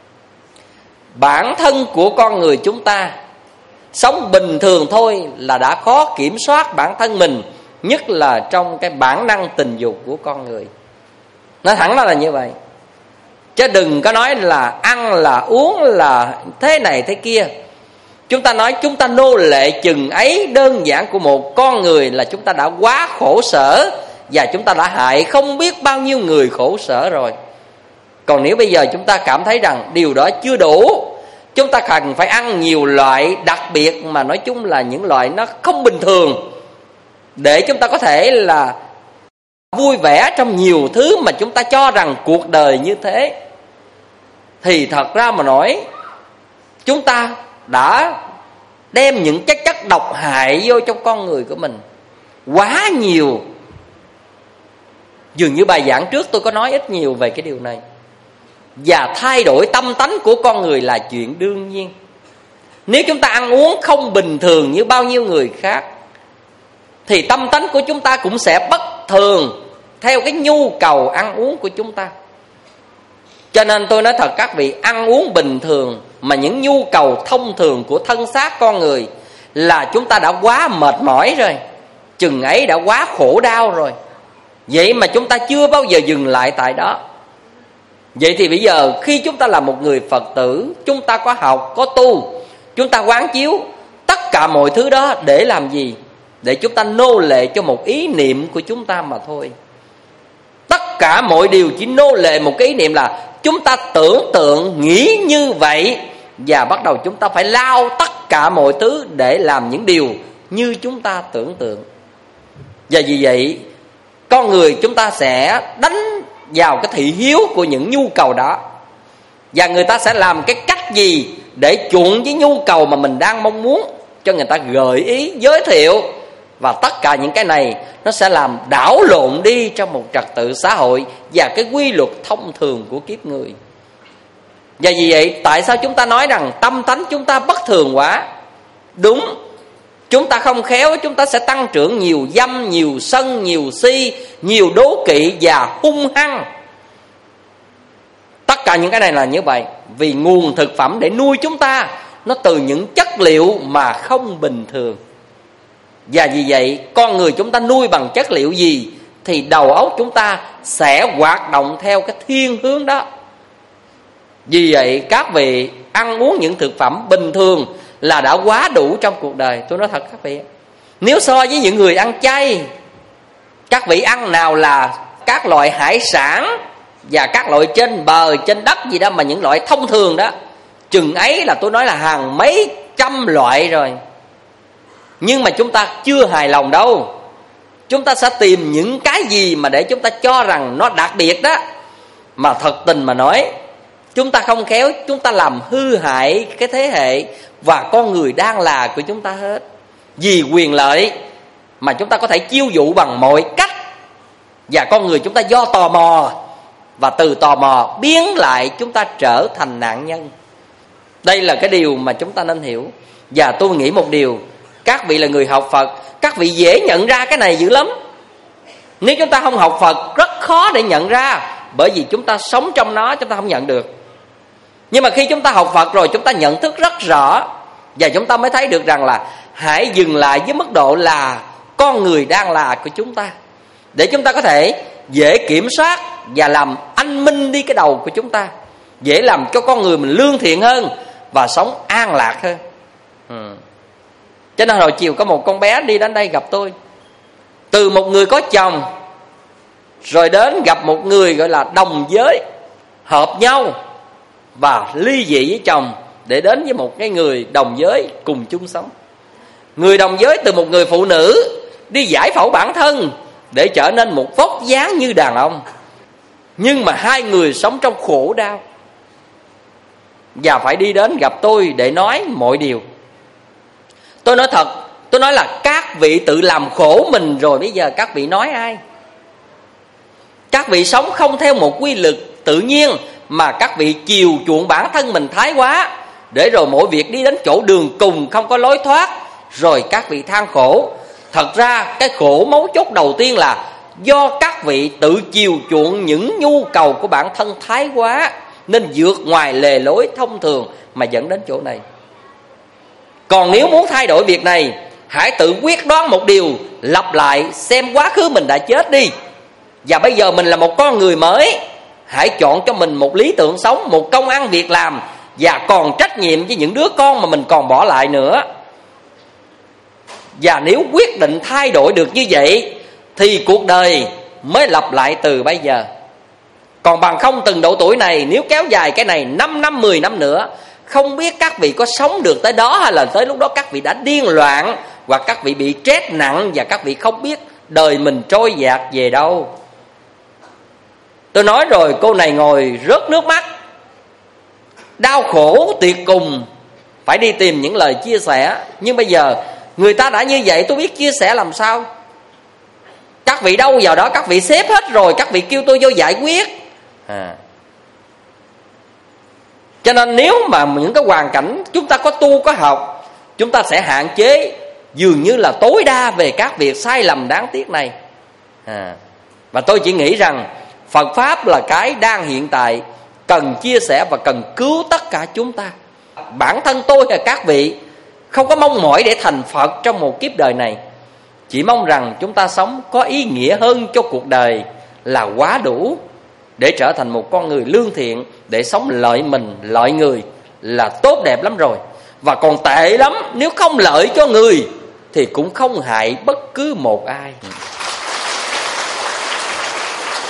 Bản thân của con người chúng ta sống bình thường thôi là đã khó kiểm soát bản thân mình, nhất là trong cái bản năng tình dục của con người. Nói thẳng ra là như vậy. Chứ đừng có nói là ăn là uống là thế này thế kia. Chúng ta nói chúng ta nô lệ chừng ấy đơn giản của một con người là chúng ta đã quá khổ sở, và chúng ta đã hại không biết bao nhiêu người khổ sở rồi. Còn nếu bây giờ chúng ta cảm thấy rằng điều đó chưa đủ, chúng ta cần phải ăn nhiều loại đặc biệt, mà nói chung là những loại nó không bình thường, để chúng ta có thể là vui vẻ trong nhiều thứ mà chúng ta cho rằng cuộc đời như thế. Thì thật ra mà nói, chúng ta đã đem những chất chất độc hại vô trong con người của mình quá nhiều. Dường như bài giảng trước tôi có nói ít nhiều về cái điều này. Và thay đổi tâm tánh của con người là chuyện đương nhiên. Nếu chúng ta ăn uống không bình thường như bao nhiêu người khác, thì tâm tánh của chúng ta cũng sẽ bất thường theo cái nhu cầu ăn uống của chúng ta. Cho nên tôi nói thật các vị, ăn uống bình thường mà những nhu cầu thông thường của thân xác con người là chúng ta đã quá mệt mỏi rồi, chừng ấy đã quá khổ đau rồi. Vậy mà chúng ta chưa bao giờ dừng lại tại đó. Vậy thì bây giờ khi chúng ta là một người Phật tử, chúng ta có học, có tu, chúng ta quán chiếu tất cả mọi thứ đó để làm gì? Để chúng ta nô lệ cho một ý niệm của chúng ta mà thôi. Tất cả mọi điều chỉ nô lệ một cái ý niệm là chúng ta tưởng tượng nghĩ như vậy Và bắt đầu chúng ta phải lao tất cả mọi thứ để làm những điều như chúng ta tưởng tượng. Và vì vậy con người chúng ta sẽ đánh vào cái thị hiếu của những nhu cầu đó. Và người ta sẽ làm cái cách gì để chuộng với nhu cầu mà mình đang mong muốn, cho người ta gợi ý, giới thiệu. Và tất cả những cái này nó sẽ làm đảo lộn đi trong một trật tự xã hội và cái quy luật thông thường của kiếp người. Và vì vậy tại sao chúng ta nói rằng tâm tánh chúng ta bất thường quá? Đúng, chúng ta không khéo, chúng ta sẽ tăng trưởng nhiều dâm, nhiều sân, nhiều si, nhiều đố kỵ và hung hăng. Tất cả những cái này là như vậy. Vì nguồn thực phẩm để nuôi chúng ta nó từ những chất liệu mà không bình thường. Và vì vậy con người chúng ta nuôi bằng chất liệu gì thì đầu óc chúng ta sẽ hoạt động theo cái thiên hướng đó. Vì vậy các vị ăn uống những thực phẩm bình thường là đã quá đủ trong cuộc đời. Tôi nói thật các vị, nếu so với những người ăn chay, các vị ăn nào là các loại hải sản và các loại trên bờ, trên đất gì đó, mà những loại thông thường đó, chừng ấy là tôi nói là hàng mấy trăm loại rồi. Nhưng mà chúng ta chưa hài lòng đâu. Chúng ta sẽ tìm những cái gì mà để chúng ta cho rằng nó đặc biệt đó. Mà thật tình mà nói, chúng ta không khéo, chúng ta làm hư hại cái thế hệ và con người đang là của chúng ta hết. Vì quyền lợi mà chúng ta có thể chiêu dụ bằng mọi cách. Và con người chúng ta do tò mò, và từ tò mò biến lại chúng ta trở thành nạn nhân. Đây là cái điều mà chúng ta nên hiểu. Và tôi nghĩ một điều, các vị là người học Phật, các vị dễ nhận ra cái này dữ lắm. Nếu chúng ta không học Phật, rất khó để nhận ra. Bởi vì chúng ta sống trong nó, chúng ta không nhận được. Nhưng mà khi chúng ta học Phật rồi, chúng ta nhận thức rất rõ. Và chúng ta mới thấy được rằng là hãy dừng lại với mức độ là con người đang là của chúng ta, để chúng ta có thể dễ kiểm soát và làm anh minh đi cái đầu của chúng ta, dễ làm cho con người mình lương thiện hơn và sống an lạc hơn. ừ. Cho nên hồi chiều có một con bé đi đến đây gặp tôi, từ một người có chồng rồi đến gặp một người gọi là đồng giới, hợp nhau và ly dị với chồng để đến với một cái người đồng giới cùng chung sống. Người đồng giới từ một người phụ nữ đi giải phẫu bản thân để trở nên một vóc dáng như đàn ông. Nhưng mà hai người sống trong khổ đau và phải đi đến gặp tôi để nói mọi điều. Tôi nói thật, tôi nói là các vị tự làm khổ mình rồi, bây giờ các vị nói ai? Các vị sống không theo một quy luật tự nhiên, mà các vị chiều chuộng bản thân mình thái quá, để rồi mỗi việc đi đến chỗ đường cùng không có lối thoát, rồi các vị than khổ. Thật ra cái khổ mấu chốt đầu tiên là do các vị tự chiều chuộng những nhu cầu của bản thân thái quá, nên vượt ngoài lề lối thông thường mà dẫn đến chỗ này. Còn nếu muốn thay đổi việc này, hãy tự quyết đoán một điều, lặp lại xem quá khứ mình đã chết đi, và bây giờ mình là một con người mới. Hãy chọn cho mình một lý tưởng sống, một công ăn việc làm, và còn trách nhiệm với những đứa con mà mình còn bỏ lại nữa. Và nếu quyết định thay đổi được như vậy thì cuộc đời mới lặp lại từ bây giờ. Còn bằng không từng độ tuổi này, nếu kéo dài cái này năm năm, mười năm nữa, không biết các vị có sống được tới đó, hay là tới lúc đó các vị đã điên loạn, hoặc các vị bị stress nặng và các vị không biết đời mình trôi dạt về đâu. Tôi nói rồi, cô này ngồi rớt nước mắt, đau khổ tuyệt cùng, phải đi tìm những lời chia sẻ. Nhưng bây giờ người ta đã như vậy, tôi biết chia sẻ làm sao. Các vị đâu vào đó, các vị xếp hết rồi, các vị kêu tôi vô giải quyết à. Cho nên nếu mà những cái hoàn cảnh chúng ta có tu có học, chúng ta sẽ hạn chế dường như là tối đa về các việc sai lầm đáng tiếc này à. Và tôi chỉ nghĩ rằng Phật Pháp là cái đang hiện tại, cần chia sẻ và cần cứu tất cả chúng ta. Bản thân tôi và các vị không có mong mỏi để thành Phật trong một kiếp đời này, chỉ mong rằng chúng ta sống có ý nghĩa hơn cho cuộc đời là quá đủ, để trở thành một con người lương thiện, để sống lợi mình, lợi người là tốt đẹp lắm rồi. Và còn tệ lắm, nếu không lợi cho người thì cũng không hại bất cứ một ai.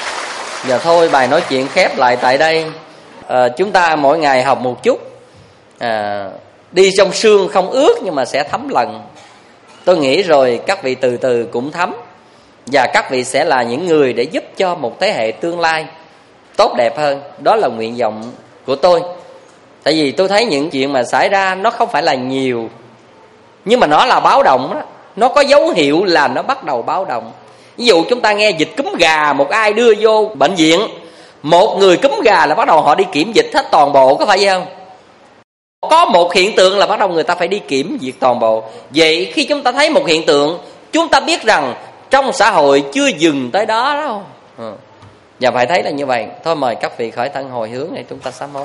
Giờ thôi bài nói chuyện khép lại tại đây. à, Chúng ta mỗi ngày học một chút, à, đi trong sương không ướt nhưng mà sẽ thấm lần. Tôi nghĩ rồi các vị từ từ cũng thấm, và các vị sẽ là những người để giúp cho một thế hệ tương lai tốt đẹp hơn. Đó là nguyện vọng của tôi. Tại vì tôi thấy những chuyện mà xảy ra nó không phải là nhiều, nhưng mà nó là báo động đó. Nó có dấu hiệu là nó bắt đầu báo động. Ví dụ chúng ta nghe dịch cúm gà, một ai đưa vô bệnh viện, một người cúm gà là bắt đầu họ đi kiểm dịch hết toàn bộ, có phải vậy không? Có một hiện tượng là bắt đầu người ta phải đi kiểm dịch toàn bộ. Vậy khi chúng ta thấy một hiện tượng, chúng ta biết rằng trong xã hội chưa dừng tới đó đâu. Ừ. Và phải thấy là như vậy. Thôi mời các vị khởi thân hồi hướng để chúng ta sám hối.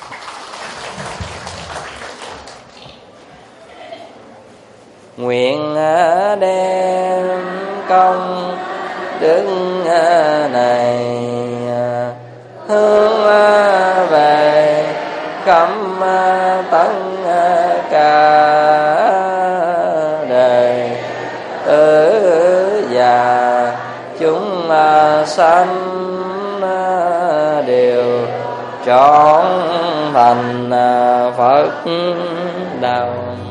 Nguyện đem công đức này hướng về khắp tất cả đời tử và chúng sanh đều trọn thành Phật đạo.